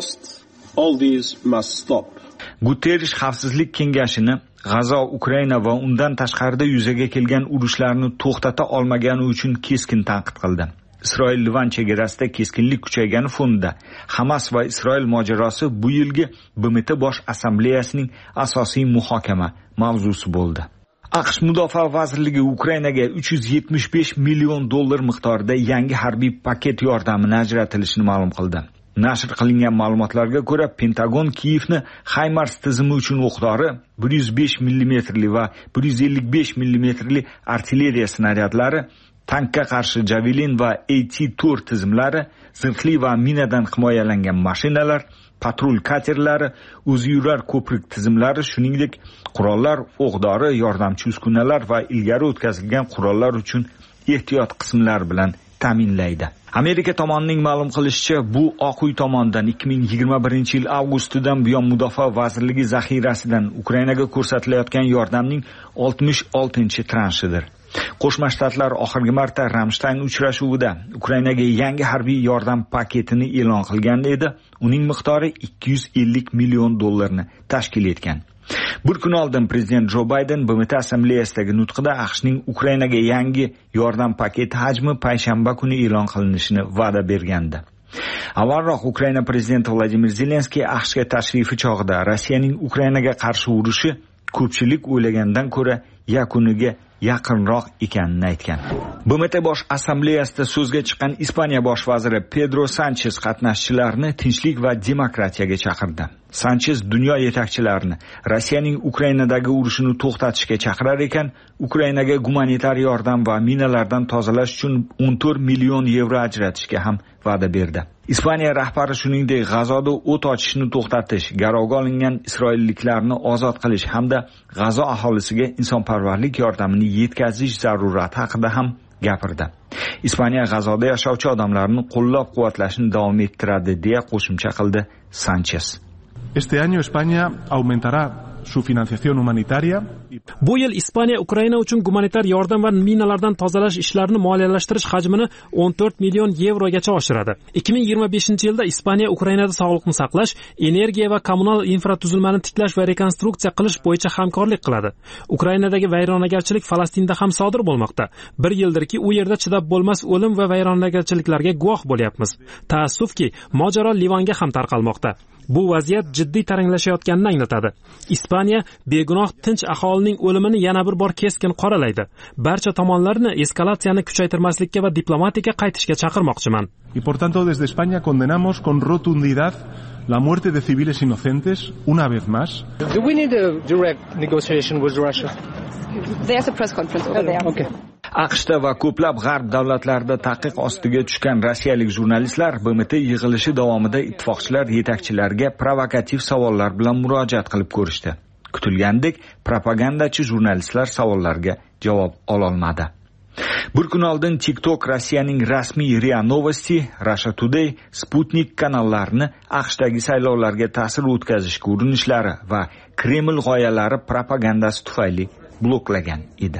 All these must stop. Guterres xavfsizlik kengashini G'azo, Ukraina va undan tashqarida yuzaga kelgan urushlarni to'xtata olmagani uchun keskin tanqid qildi. Isroil Livan chegarasida keskinlik kuchaygani fonida Hamas va Isroil mojarosi bu yilgi B M T bosh assambleyasining asosiy muhokama mavzusi bo'ldi. AQSh Mudofaa vazirligi Ukrainaga uch yuz yetmish besh million dollar miqdorida yangi harbiy paket yordamini ajratilishini ma'lum qildi. Nashr qilingan ma'lumotlarga ko'ra, Pentagon Kiyevni HIMARS tizimi uchun o'qdori bir yuz besh millimetrli va bir yuz ellik besh millimetrli artilleriya snaryadlari, tankka qarshi Javelin va A T to'rt tizimlari, zirhli va minadan himoyalangan mashinalar, patrul katerlari, o'ziyurar ko'prik tizimlari, shuningdek qurollar, o'qdori, yordamchi uskunalar va ilgari o'tkazilgan qurollar uchun ehtiyot qismlar bilan ta'minlaydi. Amerika tomonining ma'lum qilishicha, bu Oq uy tomonidan ikki ming yigirma birinchi yil avgustidan buyon Mudofaa vazirligi zaxirasidan Ukrainaga ko'rsatilayotgan yordamning oltmish oltinchi transhidir. Qo'shma Shtatlar oxirgi marta Ramstein uchrashuvida Ukrainaga yangi harbiy yordam paketini e'lon qilgan edi. Uning miqdori ikki yuz ellik million dollarni tashkil etgan. Bir kun oldin prezident Jo Bayden B M T assambleyasidagi nutqida AQShning Ukrainaga yangi yordam paketi hajmi payshanba kuni e'lon qilinishini va'da bergandi. Avvalroq Ukraina prezidenti Vladimir Zelenskiy AQShga tashrifi chog'ida Rossiyaning Ukrainaga qarshi urushi ko'pchilik o'ylagandan ko'ra yakuniga yaqinroq ekanini aytgan. B M T bosh assambleyasida so'zga chiqqan Ispaniya bosh vaziri Pedro Sanchez qatnashchilarni tinchlik va demokratiyaga chaqirdi. Sanchez dunyo yetakchilarini Rossiyaning Ukrainadagi urushini to'xtatishga chaqirar ekan, Ukrainaga gumanitar yordam va minalardan tozalash uchun o'n to'rt million yevro ajratishga ham va'da berdi. Ispaniya rahbari shuningdek G'azoda o't ochishni to'xtatish, garovga olingan isroilliklarni ozod qilish hamda G'azo aholisiga insonparvarlik yordamini yetkazish zarurati haqida ham gapirdi. Ispaniya G'azoda yashovchi odamlarni qo'llab-quvvatlashni davom ettiradi deya qo'shimcha qildi Sanchez. Este año España aumentará su financiación humanitaria. Bu yil Ispaniya Ukraina uchun gumanitar yordam va minalardan tozalash ishlarini moliyalashtirish hajmini o'n to'rt million yevrogacha oshiradi. ikki ming yigirma beshinchi yilda Ispaniya Ukrainada sog'liqni saqlash, energiya va kommunal infratuzilmani tiklash va rekonstruksiya qilish bo'yicha hamkorlik qiladi. Ukrainadagi vayronagarchilik Falastinda ham sodir bo'lmoqda. Bir yildirki u yerda chidab bo'lmas o'lim va vayronagarchiliklarga guvoh bo'lyapmiz. Taassufki, mojaro Livanga ham tarqalmoqda. Bu vaziyat jiddiy taranglashayotganini anglatadi. Ispaniya begunoh tinch aholining o'limini yana bir bor keskin qoralaydi. Barcha tomonlarni eskalatsiyani kuchaytirmaslikka va diplomatiyaga qaytishga chaqirmoqchiman. Y por tanto desde España condenamos con rotundidad la muerte de civiles inocentes una vez más. Do we need a direct negotiation with Russia? There's a press conference over there. Okay. AQShda va ko'plab g'arb davlatlarida taqiq ostiga tushgan rossiyalik jurnalistlar B M T yig'ilishi davomida ittifoqchilar yetakchilariga provokativ savollar bilan murojaat qilib ko'rishdi. Kutilgandek, propagandachi jurnalistlar savollarga javob ololmadi. Bir kun oldin TikTok Rossiyaning rasmiy R I A Novosti, Russia Today, Sputnik kanallarni AQShdagi saylovlarga ta'sir o'tkazishga urinishlari va Kreml g'oyalari propagandasi tufayli bloklagan edi.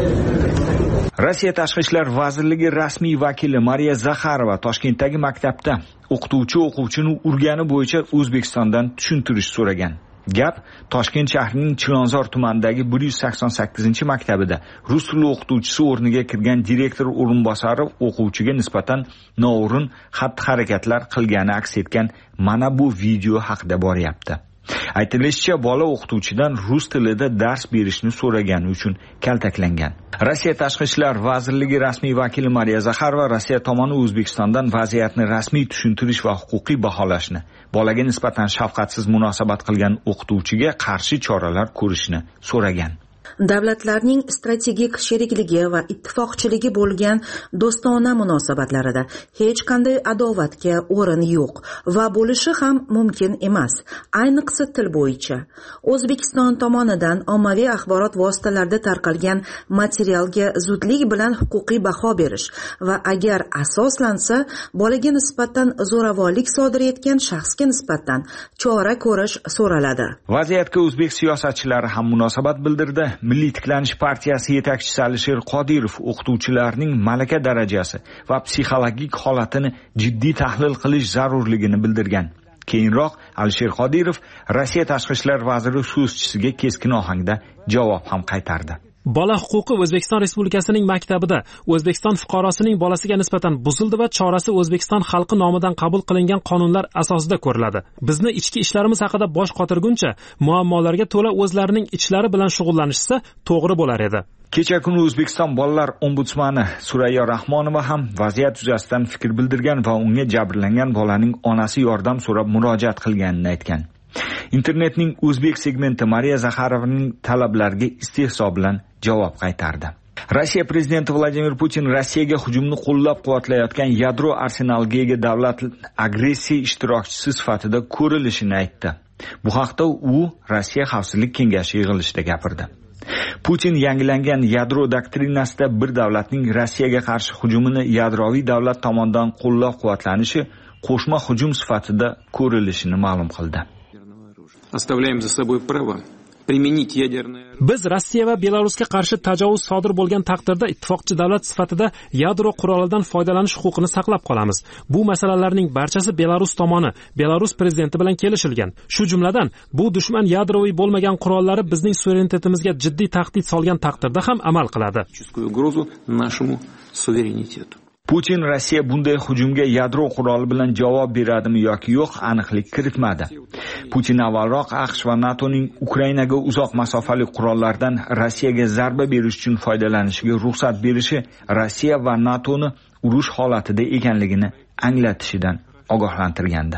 Rossiya Tashqi ishlar vazirligi rasmiy vakili Mariya Zakharova Toshkentdagi maktabda o'qituvchi o'quvchini urgani bo'yicha O'zbekistondan tushuntirish so'ragan. Gap Toshkent shahrining Chilonzor tumanidagi bir yuz sakson sakkizinchi maktabida rus tili o'qituvchisi o'rniga kirgan direktor o'rinbosari o'quvchiga nisbatan noo'rin xatti-harakatlar qilgani aks etgan mana bu video haqida boryapti. Aytilishicha, bola o'qituvchidan rus tilida dars berishni so'ragani uchun kaltaklangan. Rossiya Tashqi ishlar vazirligi rasmiy vakili Mariya Zakharova Rossiya tomoni O'zbekistondan vaziyatni rasmiy tushuntirish va huquqiy baholashni, bolaga nisbatan shafqatsiz munosabat qilgan o'qituvchiga qarshi choralar ko'rishni so'ragan. Davlatlarning strategik sherikligi va ittifoqchiligi bo'lgan do'stona munosabatlarida hech qanday adovatga o'rin yo'q va bo'lishi ham mumkin emas, ayniqsa til bo'yicha. O'zbekiston tomonidan ommaviy axborot vositalarida tarqalgan materialga zudlik bilan huquqiy baho berish va agar asoslansa, bolaga nisbatan zo'ravonlik sodir etgan shaxsga nisbatan chora ko'rish so'raladi. Vaziyatga o'zbek siyosatchilari ham munosabat bildirdi. Milliy tiklanish partiyasi yetakchisi Alisher Qodirov o'qituvchilarning malaka darajasi va psixologik holatini jiddiy tahlil qilish zarurligini bildirgan. Keyinroq Alisher Qodirov Rossiya Tashqi ishlar vaziri so'zchisiga keskin ohangda javob ham qaytardi. Bola huquqi O'zbekiston Respublikasining maktabida O'zbekiston fuqarosining bolasiga nisbatan buzildi va chorasi O'zbekiston xalqi nomidan qabul qilingan qonunlar asosida ko'riladi. Bizni ichki ishlarimiz haqida bosh qotirguncha muammolarga to'la o'zlarining ichlari bilan shug'ullanishsa to'g'ri bo'lar edi. Kecha kuni O'zbekiston bolalar ombudsmani Surayyo Rahmonova ham vaziyat yuzasidan fikr bildirgan va unga jabrlangan bolaning onasi yordam so'rab murojaat qilganini aytgan. Internetning o'zbek segmenti Mariya Zakharovaning talablariga istehzo bilan javob qaytardi. Rossiya prezidenti Vladimir Putin Rossiyaga hujumni qo'llab-quvvatlayotgan yadro arsenaliga ega davlat agressiya ishtirokchisi sifatida ko'rilishini aytdi. Bu haqda u Rossiya Xavfsizlik kengashi yig'ilishida gapirdi. Putin yangilangan yadro doktrinasida bir davlatning Rossiyaga qarshi hujumini yadroviy davlat tomonidan qo'llab-quvvatlanishi qo'shma hujum sifatida ko'rilishini ma'lum qildi. Оставляем за собой право применить ядерное. Biz Rossiya va Belarusga qarshi tajovuz sodir bo'lgan taqdirda ittifoqchi davlat sifatida yadro qurolidan foydalanish huquqini saqlab qolamiz. Bu masalalarning barchasi Belarus tomoni, Belarus prezidenti bilan kelishilgan. Shu jumladan, bu dushman yadroviy bo'lmagan qurollari bizning suverenitetimizga jiddiy tahdid solgan taqdirda ham amal qiladi. Угрозу нашему суверенитету. Putin Rossiya bunday hujumga yadro quroli bilan javob beradimi yoki yo'q aniqlik kiritmadi. Putin avvalroq AQSh va NATOning Ukrainaga uzoq masofali qurollardan Rossiyaga zarba berish uchun foydalanishiga ruxsat berishi Rossiya va NATOni urush holatida ekanligini anglatishidan ogohlantirgandi.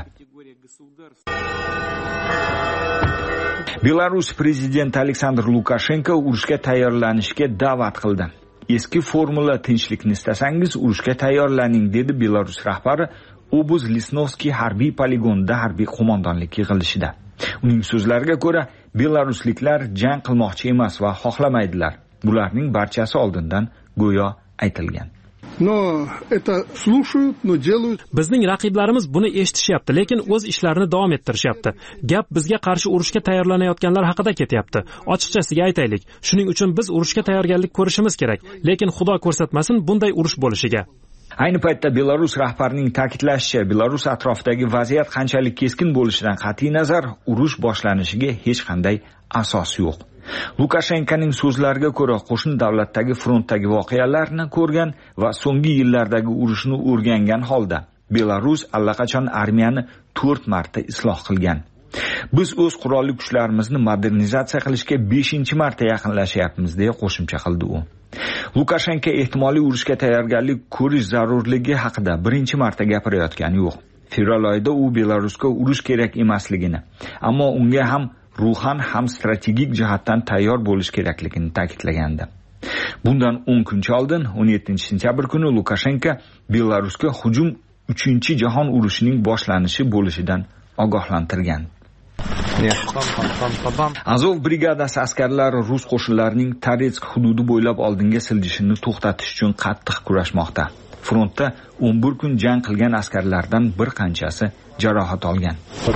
Belarus prezidenti Aleksandr Lukashenko urushga tayyorlanishga da'vat qildi. Eski formula tinchlikni istasangiz urushga tayyorlaning dedi Belarus rahbari Obuz Lisnovskiy harbiy poligonida harbiy qo'mondonlik yig'ilishida. Uning so'zlariga ko'ra, belarusliklar jang qilmoqchi emas va xohlamaydilar. Bularning barchasi oldindan go'yo aytilgan. Но это слушают, но делают. Bizning raqiblarimiz buni eshitishyapti, lekin o'z ishlarini davom ettirishyapti. Gap bizga qarshi urushga tayyorlanayotganlar haqida ketyapti. Ochiqchasiga aytaylik, shuning uchun biz urushga tayyorgarlik ko'rishimiz kerak, lekin Xudo ko'rsatmasin bunday urush bo'lishiga. Ayni paytda Belarus rahbarining ta'kidlashicha, Belarus atrofidagi vaziyat qanchalik keskin bo'lishidan qat'iy nazar, urush boshlanishiga hech qanday asos yo'q. Lukashenkoning so'zlariga ko'ra, qo'shni davlatdagi frontdagi voqealarni ko'rgan va so'nggi yillardagi urushni o'rgangan holda Belarus allaqachon armiyani to'rt marta isloh qilgan. Biz o'z qurolli kuchlarimizni modernizatsiya qilishga beshinchi marta yaqinlashyapmiz deya qo'shimcha qildi u. Lukashenko ehtimoliy urushga tayyorgarlik ko'rish zarurligi haqida birinchi marta gapirayotgani yo'q. Fevral oyida u Belarusga urush kerak emasligini, ammo unga ham ruhan ham strategik jihatdan tayyor bo'lish kerakligini ta'kidlagandi. Bundan o'n kun oldin o'n yettinchi sentyabr kuni Lukashenko Belarusga hujum uchinchi jahon urushining boshlanishi bo'lishidan ogohlantirgan. Azov brigadasi askarlari rus qo'shinlarining Toretsk hududi bo'ylab oldinga siljishini to'xtatish uchun qattiq kurashmoqda. Frontda o'n bir kun jang qilgan askarlardan bir qanchasi jarohat olgan.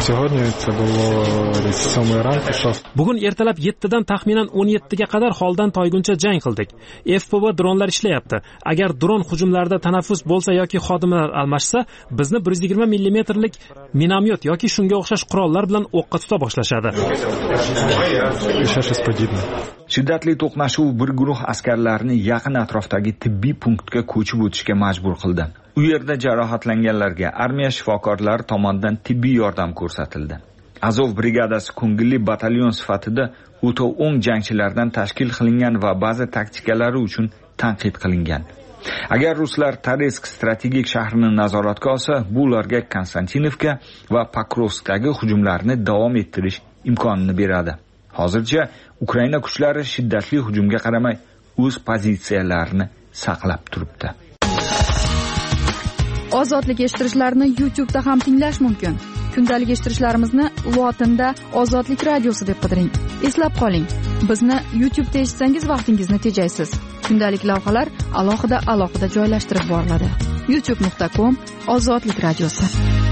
Bugun ertalab yettidan taxminan o'n yettiga qadar holdan toyguncha jang qildik. F P V dronlar ishlayapti. Agar dron hujumlarida tanaffus bo'lsa yoki xodimlar almashsa, bizni bir yuz yigirma millimetrlik minomyot yoki shunga o'xshash qurollar bilan o'qqa tuta boshlashadi. Shiddatli to'qnashuv bir guruh askarlarni yaqin atrofdagi tibbiy punktga ko'chib o'tishga majbur qildi. U yerda jarohatlanganlarga armiya shifokorlari tomonidan tibbiy yordam ko'rsatildi. Azov brigadasi ko'ngilli batalyon sifatida o'ta o'ng jangchilardan tashkil qilingan va ba'zi taktikalari uchun tanqid qilingan. Agar ruslar Toretsk strategik shahrini nazoratga olsa, bu ularga Konstantinovka va Pokrovskdagi hujumlarni davom ettirish imkonini beradi. Hozircha Ukraina kuchlari shiddatli hujumga qaramay o'z pozitsiyalarini saqlab turibdi. Ozodlik eshittirishlarni YouTube'da ham tinglash mumkin. Kundalik eshittirishlarimizni lotinda Ozodlik radiosi deb qidiring. Eslab qoling, bizni YouTube'da eshitsangiz vaqtingizni tejaysiz. Kundalik lavhalar alohida alohida joylashtirib boriladi. youtube nuqta com Ozodlik radiosi.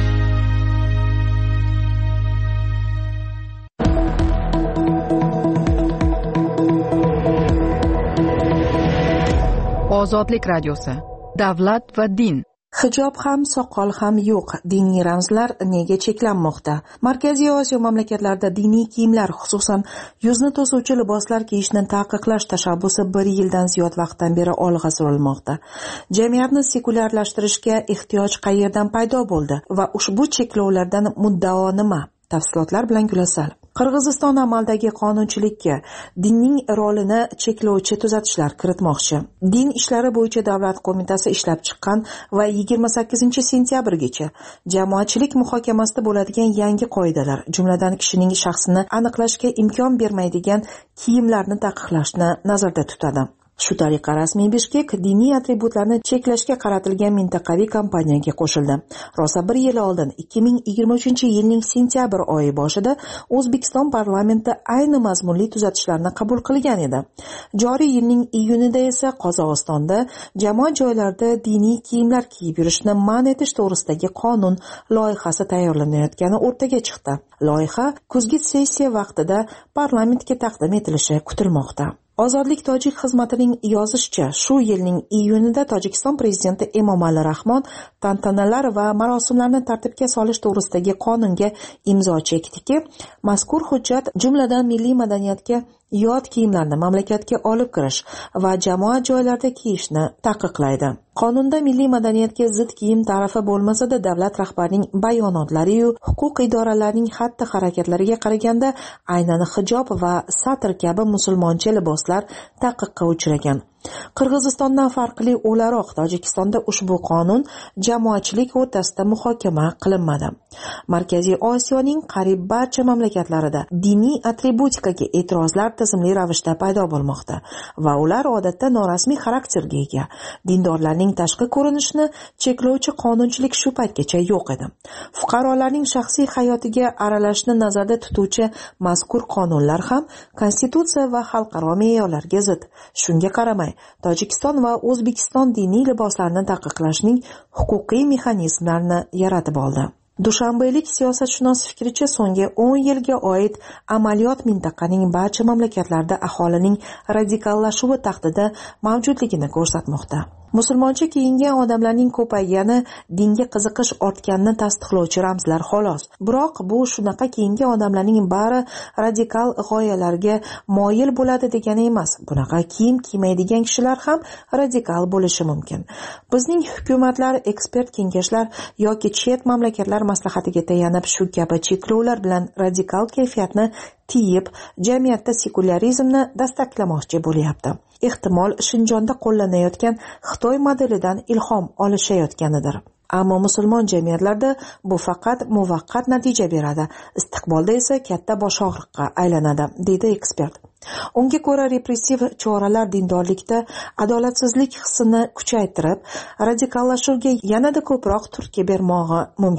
Ozodlik radiosi. Davlat va din. Hijob ham, soqol ham yo'q. Diniy ramzlar nega cheklanmoqda? Markaziy Osiyo mamlakatlarida diniy kiyimlar, xususan yuzni to'suvchi liboslar kiyishni taqiqlash tashabbusi bir yildan ziyod vaqtdan beri olg'a surilmoqda. Jamiyatni sekulyarlashtirishga ehtiyoj qayerdan paydo bo'ldi va ushbu cheklovlardan muddao nima? Tafsilotlar bilan Gulasal. Qirg'iziston amaldagi qonunchilikka dinning rolini cheklovchi tuzatishlar kiritmoqchi. Din ishlari bo'yicha davlat qo'mitasi ishlab chiqqan va yigirma sakkizinchi sentyabrgacha jamoatchilik muhokamasida bo'ladigan yangi qoidalar, jumladan kishining shaxsini aniqlashga imkon bermaydigan kiyimlarni taqiqlashni nazarda tutadi. Shu tariqa rasmiy Bishkek diniy atributlarni cheklashga qaratilgan mintaqaviy kampaniyaga qo'shildi. Rosa bir yil oldin ikki ming yigirma uchinchi yilning sentyabr oyi boshida O'zbekiston parlamenti ayni mazmunli tuzatishlarni qabul qilgan edi. Joriy yilning iyunida esa Qozog'istonda jamoat joylarida diniy kiyimlar kiyib yurishni man etish to'g'risidagi qonun loyihasi tayyorlanayotgani o'rtaga chiqdi. Loyiha kuzgi sessiya vaqtida parlamentga taqdim etilishi kutilmoqda. Ozodlik tojik xizmatining yozishicha, shu yilning iyunida Tojikiston prezidenti Emomali Rahmon tantanalar va marosimlarni tartibga solish to'g'risidagi qonunga imzo chekdiki, mazkur hujjat jumladan milliy madaniyatga yot kiyimlarni mamlakatga olib kirish va jamoat joylarida kiyishni taqiqlaydi. Qonunda milliy madaniyatga zid kiyim tarifi bo'lmasa-da, davlat rahbarining bayonotlari-yu huquq idoralarining xatti-harakatlariga qaraganda aynan hijob va satr kabi musulmoncha liboslar taqiqqa uchragan. Qirg'izistondan farqli o'laroq Tojikistonda ushbu qonun jamoatchilik o'rtasida muhokama qilinmadi. Markaziy Osiyoning qariyb barcha mamlakatlarida diniy atributikaga e'tirozlar tizimli ravishda paydo bo'lmoqda va ular odatda norasmiy xarakterga ega. Dindorlarning tashqi ko'rinishini cheklovchi qonunchilik shu paytgacha yo'q edi. Fuqarolarning shaxsiy hayotiga aralashishni nazarda tutuvchi mazkur qonunlar ham konstitutsiya va xalqaro me'yorlarga zid. Shunga qaramay Tojikiston va O'zbekiston diniy liboslarni taqiqlashning huquqiy mexanizmlarini yaratib oldi. Dushanbelik siyosatshunos fikricha, so'nggi o'n yilga oid amaliyot mintaqaning barcha mamlakatlarida aholining radikallashuvi tahdidi mavjudligini ko'rsatmoqda. Musulmoncha kiyingan odamlarning ko'paygani dinga qiziqish ortganini tasdiqlovchi ramzlar xolos. Biroq bu shunaqa kiyingan odamlarning bari radikal g'oyalarga moyil bo'ladi degani emas. Bunaqa kiyim kiymaydigan kishilar ham radikal bo'lishi mumkin. Bizning hukumatlar, ekspert kengashlar yoki chet mamlakatlar maslahatiga tayanib shu kabi cheklovlar bilan radikal kayfiyatni tiyib, jamiyatda sekularizmni dastaklamoqchi bo'lyapti. Ehtimol Shinjonda qo'llanayotgan Xitoy modelidan ilhom olishayotganidir. Ammo musulmon jamiyatlarda bu faqat muvaqqat natija beradi, istiqbolda esa katta boshog'riqqa aylanadi, deydi ekspert. Unga ko'ra, repressiv choralar dindorlikda adolatsizlik hissini kuchaytirib, radikallashuvga yanada ko'proq turtki bermog'i mumkin.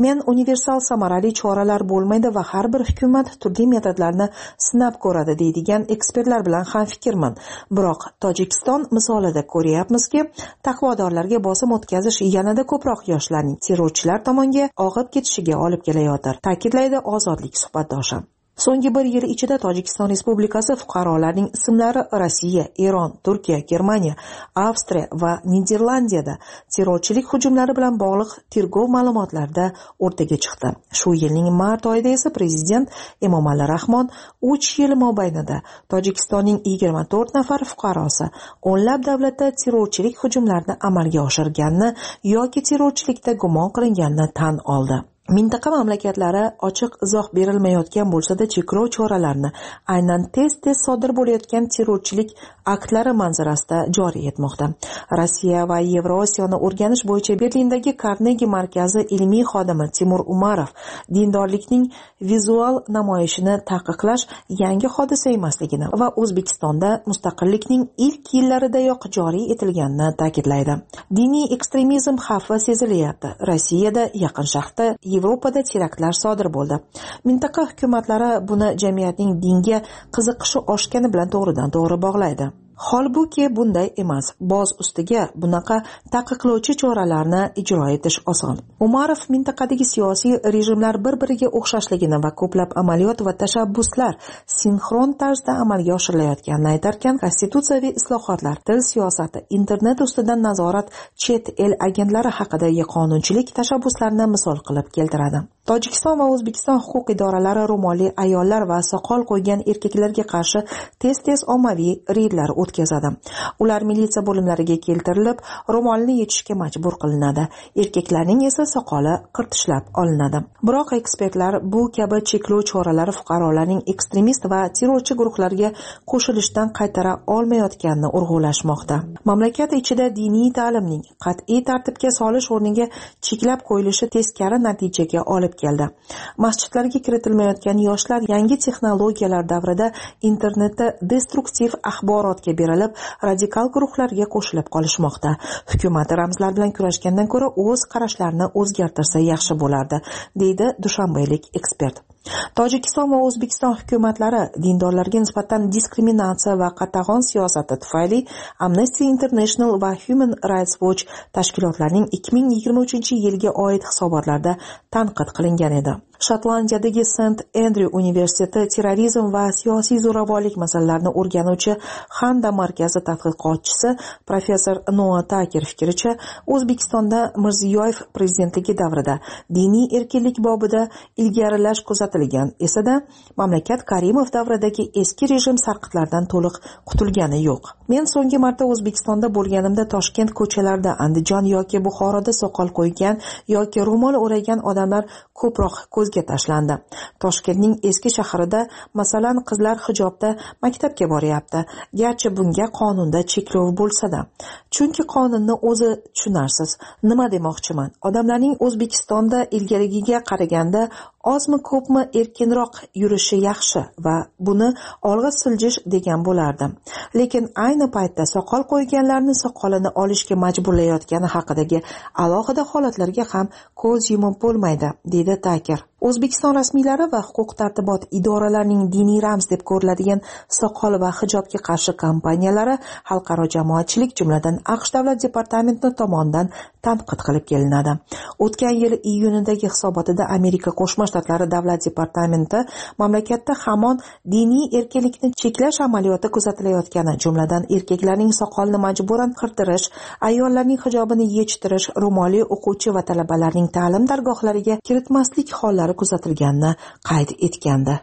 men universal samarali choralar bo'lmaydi va har bir hukumat turli metodlarni sinab ko'radi deydigan ekspertlar bilan ham fikrman. Biroq Tojikiston misolida ko'ryapmizki, taqvodorlarga bosim o'tkazish yanada ko'proq yoshlarning terrorchilar tomonga og'ib ketishiga olib kelayotir, ta'kidlaydi Ozodlik suhbatdoshi. So'nggi bir yil ichida Tojikiston Respublikasi fuqarolarining ismlari Rossiya, Eron, Turkiya, Germaniya, Avstriya va Niderlandiyada terrorchilik hujumlari bilan bog'liq tergov ma'lumotlarida o'rtaga chiqdi. Shu yilning mart oyida esa prezident Emomali Rahmon uch yil mobaynida Tojikistonning yigirma to'rt nafar fuqarosi o'nlab davlatda terrorchilik hujumlarini amalga oshirganini yoki terrorchilikda gumon qilinganini tan oldi. Mintaqa mamlakatlari ochiq izoh berilmayotgan bo'lsa-da, cheklov choralarini aynan tez-tez sodir bo'layotgan terrorchilik aktlari manzarasida joriy etmoqda. Rossiya va Yevrosiyoni o'rganish bo'yicha Berlindagi Carnegie markazi ilmiy xodimi Timur Umarov dindorlikning vizual namoyishini taqiqlash yangi hodisa emasligini va O'zbekistonda mustaqillikning ilk yillaridayoq joriy etilganini ta'kidlaydi. Diniy ekstremizm xavfi sezilyapti. Rossiyada, Yaqin Sharqda, Yevropada teraktlar sodir bo'ldi. Mintaqa hukumatlari buni jamiyatning dinga qiziqishi oshgani bilan to'g'ridan-to'g'ri bog'laydi. Holbuki bunday emas. Boz ustiga bunaqa taqiqlovchi choralarni ijro etish oson. Umarov mintaqadagi siyosiy rejimlar bir-biriga o'xshashligini va ko'plab amaliyot va tashabbuslar sinxron tarzda amalga oshirilayotganini aytarkan, konstitutsiyaviy islohotlar, til siyosati, internet ustidan nazorat, chet el agentlari haqidagi qonunchilik tashabbuslarini misol qilib keltiradi. Tojikiston va O'zbekiston huquq idoralari ro'molli ayollar va soqol qo'ygan erkaklarga qarshi tez-tez ommaviy reydlar o'tkazadi. Ular militsiya bo'limlariga keltirilib, ro'molni yechishga majbur qilinadi. Erkaklarning esa soqoli qirtishlab olinadi. Biroq ekspertlar bu kabi cheklov choralari fuqarolarning ekstremist va terrorchi guruhlarga qo'shilishdan qaytara olmayotganini urg'ulashmoqda. Mamlakat ichida diniy ta'limning qat'iy tartibga solish o'rniga cheklab qo'yilishi teskari natijaga olib keldi. Masjidlarga kiritilmayotgan yoshlar yangi texnologiyalar davrida internetda destruktiv axborotga berilib, radikal guruhlarga qo'shilib qolishmoqda. Hukumat ramzlar bilan kurashgandan ko'ra o'z qarashlarini o'zgartirsa yaxshi bo'lardi, deydi dushanbeylik ekspert. Tojikiston va O'zbekiston hukumatlari dindorlarga nisbatan diskriminatsiya va qatag'on siyosati tufayli Amnesty International va Human Rights Watch tashkilotlarining ikki ming yigirma uchinchi yilga oid hisobotlarda tanqid qilingan edi. Shotlandiyadagi Saint Andrew universiteti terrorizm va siyosiy zo'ravonlik masalalarini o'rganuvchi Handa markazi tadqiqotchisi professor Noah Tucker fikricha, O'zbekistonda Mirziyoyev prezidentligi davrida diniy erkinlik bobida ilgarilash kuzatilgan esa-da, mamlakat Karimov davridagi eski rejim sarqitlardan to'liq qutulgani yo'q. Men so'nggi marta O'zbekistonda bo'lganimda Toshkent ko'chalarida, Andijon yoki Buxoroda soqol qo'ygan yoki ro'mol o'ragan odamlar ko'proq ko'zga tashlandi. Toshkentning eski shahrida, masalan, qizlar hijobda maktabga boryapti. Garchi bunga qonunda cheklov bo'lsa-da. Chunki qonunni o'zi tushunarsiz. Nima demoqchiman? Odamlarning O'zbekistonda ilgarigiga qaraganda ozmi ko'pmi erkinroq yurishi yaxshi va buni olg'a siljish degan bo'lardim. Lekin ayni paytda soqol qo'yganlarni soqolini olishga majburlayotgani haqidagi alohida holatlarga ham ko'z yumib bo'lmaydi, deydi Tucker. O'zbekiston rasmiylari va huquq-tartibot idoralarining diniy ramz deb ko'riladigan soqol va hijobga qarshi kampaniyalari xalqaro jamoatchilik, jumladan AQSh davlat departamenti tomonidan tanqid qilib kelinadi. O'tgan yil iyunidagi hisobotida Amerika Qo'shma Shtatlari davlat departamenti mamlakatda hamon diniy erkinlikni cheklash amaliyoti kuzatilayotgani, jumladan erkaklarning soqolini majburan qirtirish, ayollarning hijobini yechtirish, ro'molli o'quvchi va talabalarning ta'lim dargohlariga kiritmaslik hollari kuzatilganini qayd etgandi.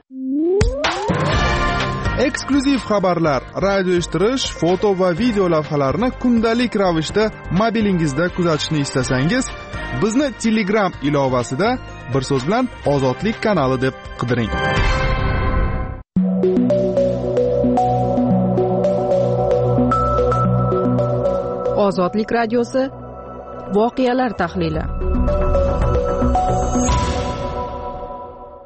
Eksklyuziv xabarlar, radio eshittirish, foto va video lavhalarni kundalik ravishda mobilingizda kuzatishni istasangiz, bizni Telegram ilovasida bir so'z bilan Ozodlik kanali deb qidiring. Ozodlik radiosi voqealar tahlili.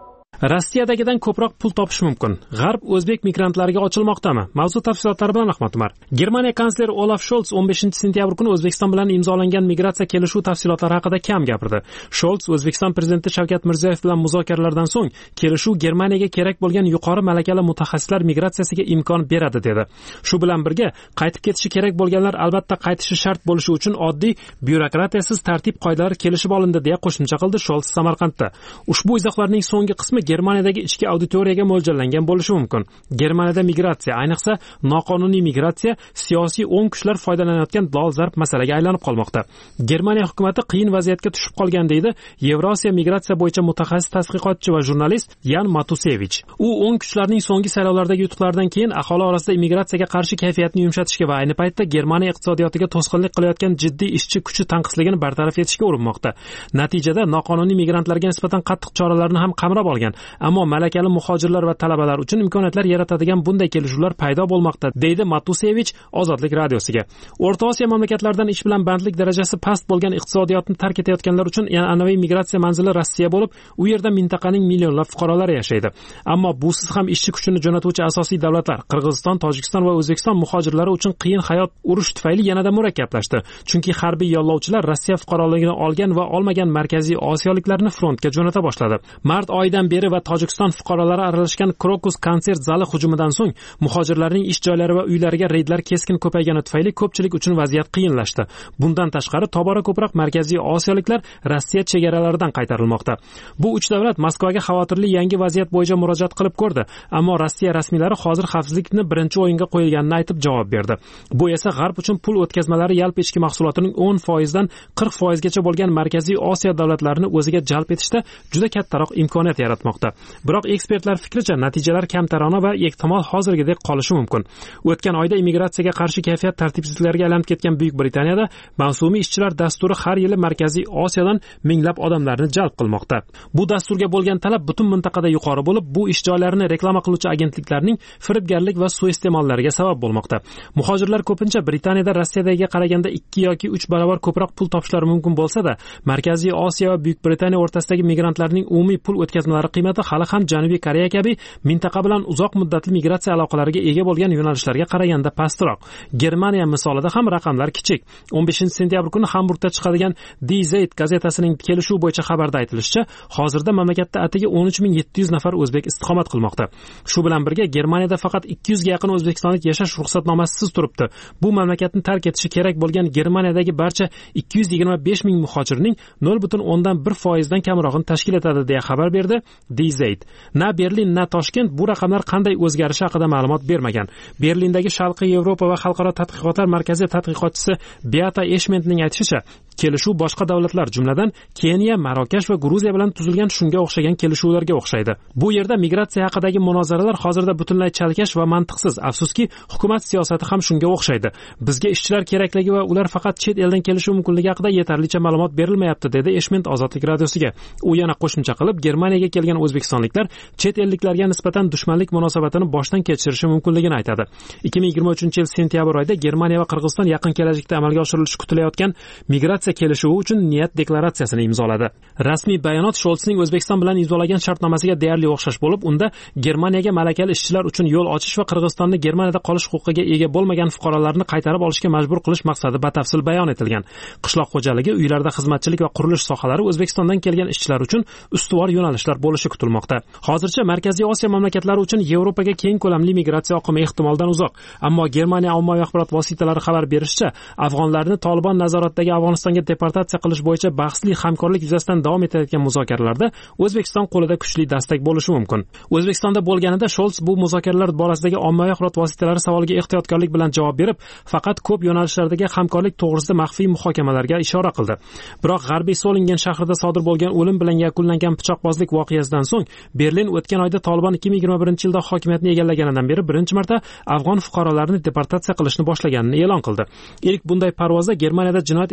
Rossiyadagidan ko'proq pul topish mumkin. G'arb o'zbek migrantlariga ochilmoqdami? Mavzu tafsilotlari bilan Ahmad Umar. Germaniya kansleri Olaf Scholz o'n beshinchi sentyabr kuni O'zbekiston bilan imzolangan migratsiya kelishuv tafsilotlari haqida kam gapirdi. Scholz O'zbekiston prezidenti Shavkat Mirziyoyev bilan muzokaralardan so'ng kelishuv Germaniyaga kerak bo'lgan yuqori malakali mutaxassislar migratsiyasiga imkon beradi dedi. Shu bilan birga qaytib ketishi kerak bo'lganlar albatta qaytishi shart bo'lishi uchun oddiy byurokratiyasiz tartib qoidalari kelishib olindi deya qo'shimcha qildi Scholz Samarqandda. Ushbu izohlarning so'nggi qismi Germaniyadagi ichki auditoriyaga mo'ljallangan bo'lishi mumkin. Germaniyada migratsiya, ayniqsa noqonuniy migratsiya siyosiy o'ng kuchlar foydalanayotgan dolzarb masalaga aylanib qolmoqda. Germaniya hukumatı qiyin vaziyatga tushib qolgan deydi Yevrosiyo migratsiya bo'yicha mutaxassis tadqiqotchi va jurnalist Yan Matusevich. U o'ng kuchlarning so'nggi saylovlardagi yutuqlaridan keyin aholi orasida immigratsiyaga qarshi kayfiyatni yumshatishga va ayni paytda Germaniya iqtisodiyotiga to'sqinlik qilayotgan jiddiy ishchi kuchi tanqisligini bartaraf etishga urinmoqda. Natijada noqonuniy migrantlarga nisbatan qattiq choralarni ham qamrab olgan, ammo malakali muhojirlar va talabalar uchun imkoniyatlar yaratadigan bunday kelishuvlar paydo bo'lmoqda, deydi Matusevich Ozodlik radiosiga. O'rta Osiyo mamlakatlaridan ish bilan bandlik darajasi past bo'lgan iqtisodiyotni tark etayotganlar uchun an'anaviy migratsiya manzili Rossiya bo'lib, u yerda mintaqaning millionlab fuqarolari yashaydi. Ammo busiz ham ishchi kuchini jo'natuvchi asosiy davlatlar Qirg'iziston, Tojikiston va O'zbekiston muhojirlari uchun qiyin hayot urush tufayli yanada murakkablashdi. Chunki harbiy yollovchilar Rossiya fuqaroligini olgan va olmagan markaziy osiyoliklarni frontga jo'nata boshladi. Mart oyidan beri va Tojikiston fuqarolari aralashgan Krokus konsert zali hujumidan so'ng muhojirlarning ish joylari va uylariga reydlar keskin ko'paygani tufayli ko'pchilik uchun vaziyat qiyinlashdi. Bundan tashqari tobora ko'proq markaziy osiyoliklar Rossiya chegaralaridan qaytarilmoqda. Bu uch davlat Moskvaga xavotirli yangi vaziyat bo'yicha murojaat qilib ko'rdi, ammo Rossiya rasmiylari hozir xavfsizlikni birinchi o'yinga qo'yilganini aytib javob berdi. Bu esa G'arb uchun pul o'tkazmalari yalpi ichki mahsulotining o'n foiz dan qirq foiz gacha bo'lgan markaziy Osiyo davlatlarini o'ziga jalb etishda juda kattaroq imkoniyat yaratmoqda. Biroq ekspertlar fikricha natijalar kamtarona va ehtimol hozirgidek qolishi mumkin. O'tgan oyda immigratsiyaga qarshi kayfiyat tartibsizliklarga aylanib ketgan Buyuk Britaniyada mavsumiy ishchilar dasturi har yili markaziy Osiyodan minglab odamlarni jalb qilmoqda. Bu dasturga bo'lgan talab butun mintaqada yuqori bo'lib, bu ish joylarini reklama qiluvchi agentliklarning firibgarlik va suiiste'mollariga sabab bo'lmoqda. Muhojirlar ko'pincha Britaniyada Rossiyadagiga qaraganda ikki yoki uch barobar ko'proq pul topishlari mumkin bo'lsa-da, Markaziy Osiyo va Buyuk Britaniya o'rtasidagi migrantlarning umumiy pul o'tkazmalari qiymati hali ham Janubiy Koreya kabi mintaqa bilan uzoq muddatli migratsiya aloqalariga ega bo'lgan yo'nalishlarga qaraganda pastroq. Germaniya misolida ham raqamlar kichik. o'n beshinchi sentyabr kuni Hamburgda chiqadigan Die Zeit gazetasining kelishuv bo'yicha xabarda aytilishicha, hozirda mamlakatda atigi o'n uch ming yetti yuz nafar o'zbek istiqomat qilmoqda. Shu bilan birga Germaniyada faqat ikki yuz ga yaqin o'zbekistonlik yashash ruxsatnomasisiz turibdi. Bu mamlakatni tark etishi kerak bo'lgan Germaniyadagi barcha ikki yuz yigirma besh ming muhojirning nol butun o'ndan bir foiz dan kamrog'ini tashkil etadi deya xabar berdi Die Zeit. Na Berlin, na Toshkent bu raqamlar qanday o'zgarishi haqida ma'lumot bermagan. Berlindagi Sharqiy Yevropa va xalqaro tadqiqotlar markazi tadqiqotchisi Beata Eshmentning aytishicha, kelishuv boshqa davlatlar, jumladan Keniya, Marokash va Gruziya bilan tuzilgan shunga o'xshagan kelishuvlarga o'xshaydi. Bu yerda migratsiya haqidagi munozaralar hozirda butunlay chalkash va mantiqsiz. Afsuski, hukumat siyosati ham shunga o'xshaydi. Bizga ishchilar kerakligi va ular faqat chet eldan kelishi mumkinligi haqida yetarlicha ma'lumot berilmayapti, dedi Eshment Ozodlik radiosiga. U yana qo'shimcha qilib, Germaniyaga kelgan o'zbekistonliklar chet elliklarga nisbatan dushmanlik munosabatini boshdan kechirishi mumkinligini aytadi. ikki ming yigirma uchinchi yil sentyabr oyida Germaniya va Qirg'iziston yaqin kelajakda amalga oshirilishi kutilayotgan migratsiya kelishuvi uchun niyat deklaratsiyasini imzoladi. Rasmiy bayonot Scholzning O'zbekiston bilan imzolagan shartnomasiga deyarli o'xshash bo'lib, unda Germaniyaga malakali ishchilar uchun yo'l ochish va Qirg'izistonni Germaniyada qolish huquqiga ega bo'lmagan fuqarolarni qaytarib olishga majbur qilish maqsadi batafsil bayon etilgan. Qishloq xo'jaligi, uylarda xizmatchilik va qurilish sohalari O'zbekistondan kelgan ishchilar uchun ustuvor yo'nalishlar bo'lishi kutilmoqda. Hozircha Markaziy Osiyo mamlakatlari uchun Yevropaga keng ko'lamli migratsiya oqimi ehtimoldan uzoq. Ammo Germaniya ommaviy axborot vositalari xabar berishicha, afg'onlarni Tolibon nazoratidagi Afg'onistonga deportatsiya qilish bo'yicha bahsli hamkorlik yuzasidan davom etayotgan muzokaralarda O'zbekiston qo'lida kuchli dastak bo'lishi mumkin. O'zbekistonda bo'lganida Scholz bu muzokaralar borasidagi ommaviy axborot vositalari savoliga ehtiyotkorlik bilan javob berib, faqat ko'p yo'nalishlardagi hamkorlik to'g'risida maxfiy muhokamalarga ishora qildi. Biroq G'arbiy Solingen shahrida sodir bo'lgan o'lim bilan yakunlangan pichoqbozlik voqeasidan so'ng Berlin o'tgan oyda Tolibon ikki ming yigirma birinchi yilda hokimiyatni egallaganidan beri birinchi marta afg'on fuqarolarini deportatsiya qilishni boshlaganini e'lon qildi. Ilk bunday parvozda Germaniyada jinoyat ishi bo'lgan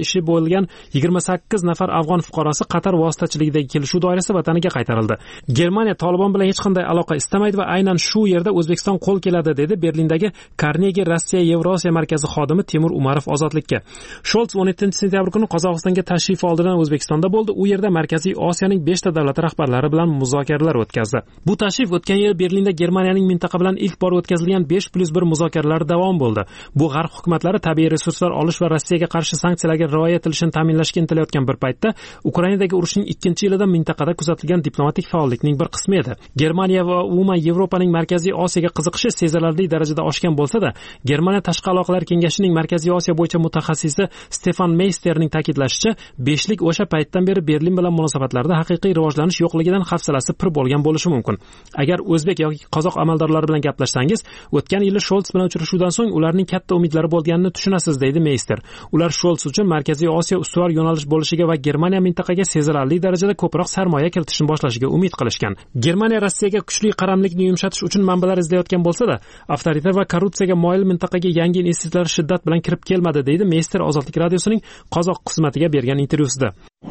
bo'lgan yigirma sakkiz nafar afg'on fuqarosi Qatar vositachiligidagi kelishuv doirasida vataniga qaytarildi. Germaniya Tolibon bilan hech qanday aloqa istamaydi va aynan shu yerda O'zbekiston qo'l keladi, dedi Berlindagi Carnegie Rossiya Yevrosiya markazi xodimi Timur Umarov Ozodlikka. Sholts o'n yettinchi sentyabr kuni Qozog'istonga tashrif oldidan O'zbekistonda bo'ldi. U yerda Markaziy Osiyoning beshta davlati rahbarlari bilan muzokaralar o'tkazdi. Bu tashrif o'tgan yil Berlinda Germaniyaning mintaqa bilan ilk bor o'tkazilgan besh plus bir muzokaralar davom bo'ldi. Bu g'arb hukumatlari tabiiy resurslar olish va Rossiyaga qarshi sanksiyalarga rioya etilishini ta'minlashga intilayotgan bir paytda Ukrainadagi urushning ikkinchi yilida mintaqada kuzatilgan diplomatik faollikning bir qismi edi. Germaniya va umuman Yevropaning Markaziy Osiyoga qiziqishi sezilarli darajada oshgan bo'lsa-da, Germaniya Tashqi aloqalar kengashining Markaziy Osiyo bo'yicha mutaxassisi Stefan Meisterning ta'kidlashicha, beshlik o'sha paytdan beri Berlin bilan munosabatlarda haqiqiy rivojlanish yo'qligidan hafsalasi pir bo'lgan bo'lishi mumkin. Agar o'zbek yoki qozoq amaldorlari bilan gaplashsangiz, o'tgan yili Sholts bilan uchrashuvdan so'ng ularning katta umidlari bo'lganini tushunasiz, deydi Meister. Ular Sholts uchun Markaziy Osiyo ustuvor yo'nalish bo'lishiga va Germaniya mintaqaga sezilarli darajada ko'proq sarmoya kiritishni boshlashiga umid qilishgan. Germaniya Rossiyaga kuchli qaramlikni yumshatish uchun manbalar izlayotgan bo'lsa-da, avtoritar va korrupsiyaga moyil mintaqaga yangi investitsiyalar shiddat bilan kirib kelmadi, deydi Meister Ozodlik radiosining qozoq xizmatiga bergan intervyusida.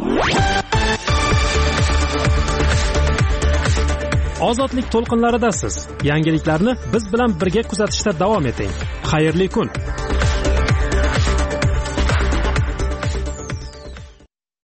Ozodlik to'lqinlaridasiz. Yangiliklarni biz bilan birga kuzatishda davom eting. Xayrli kun.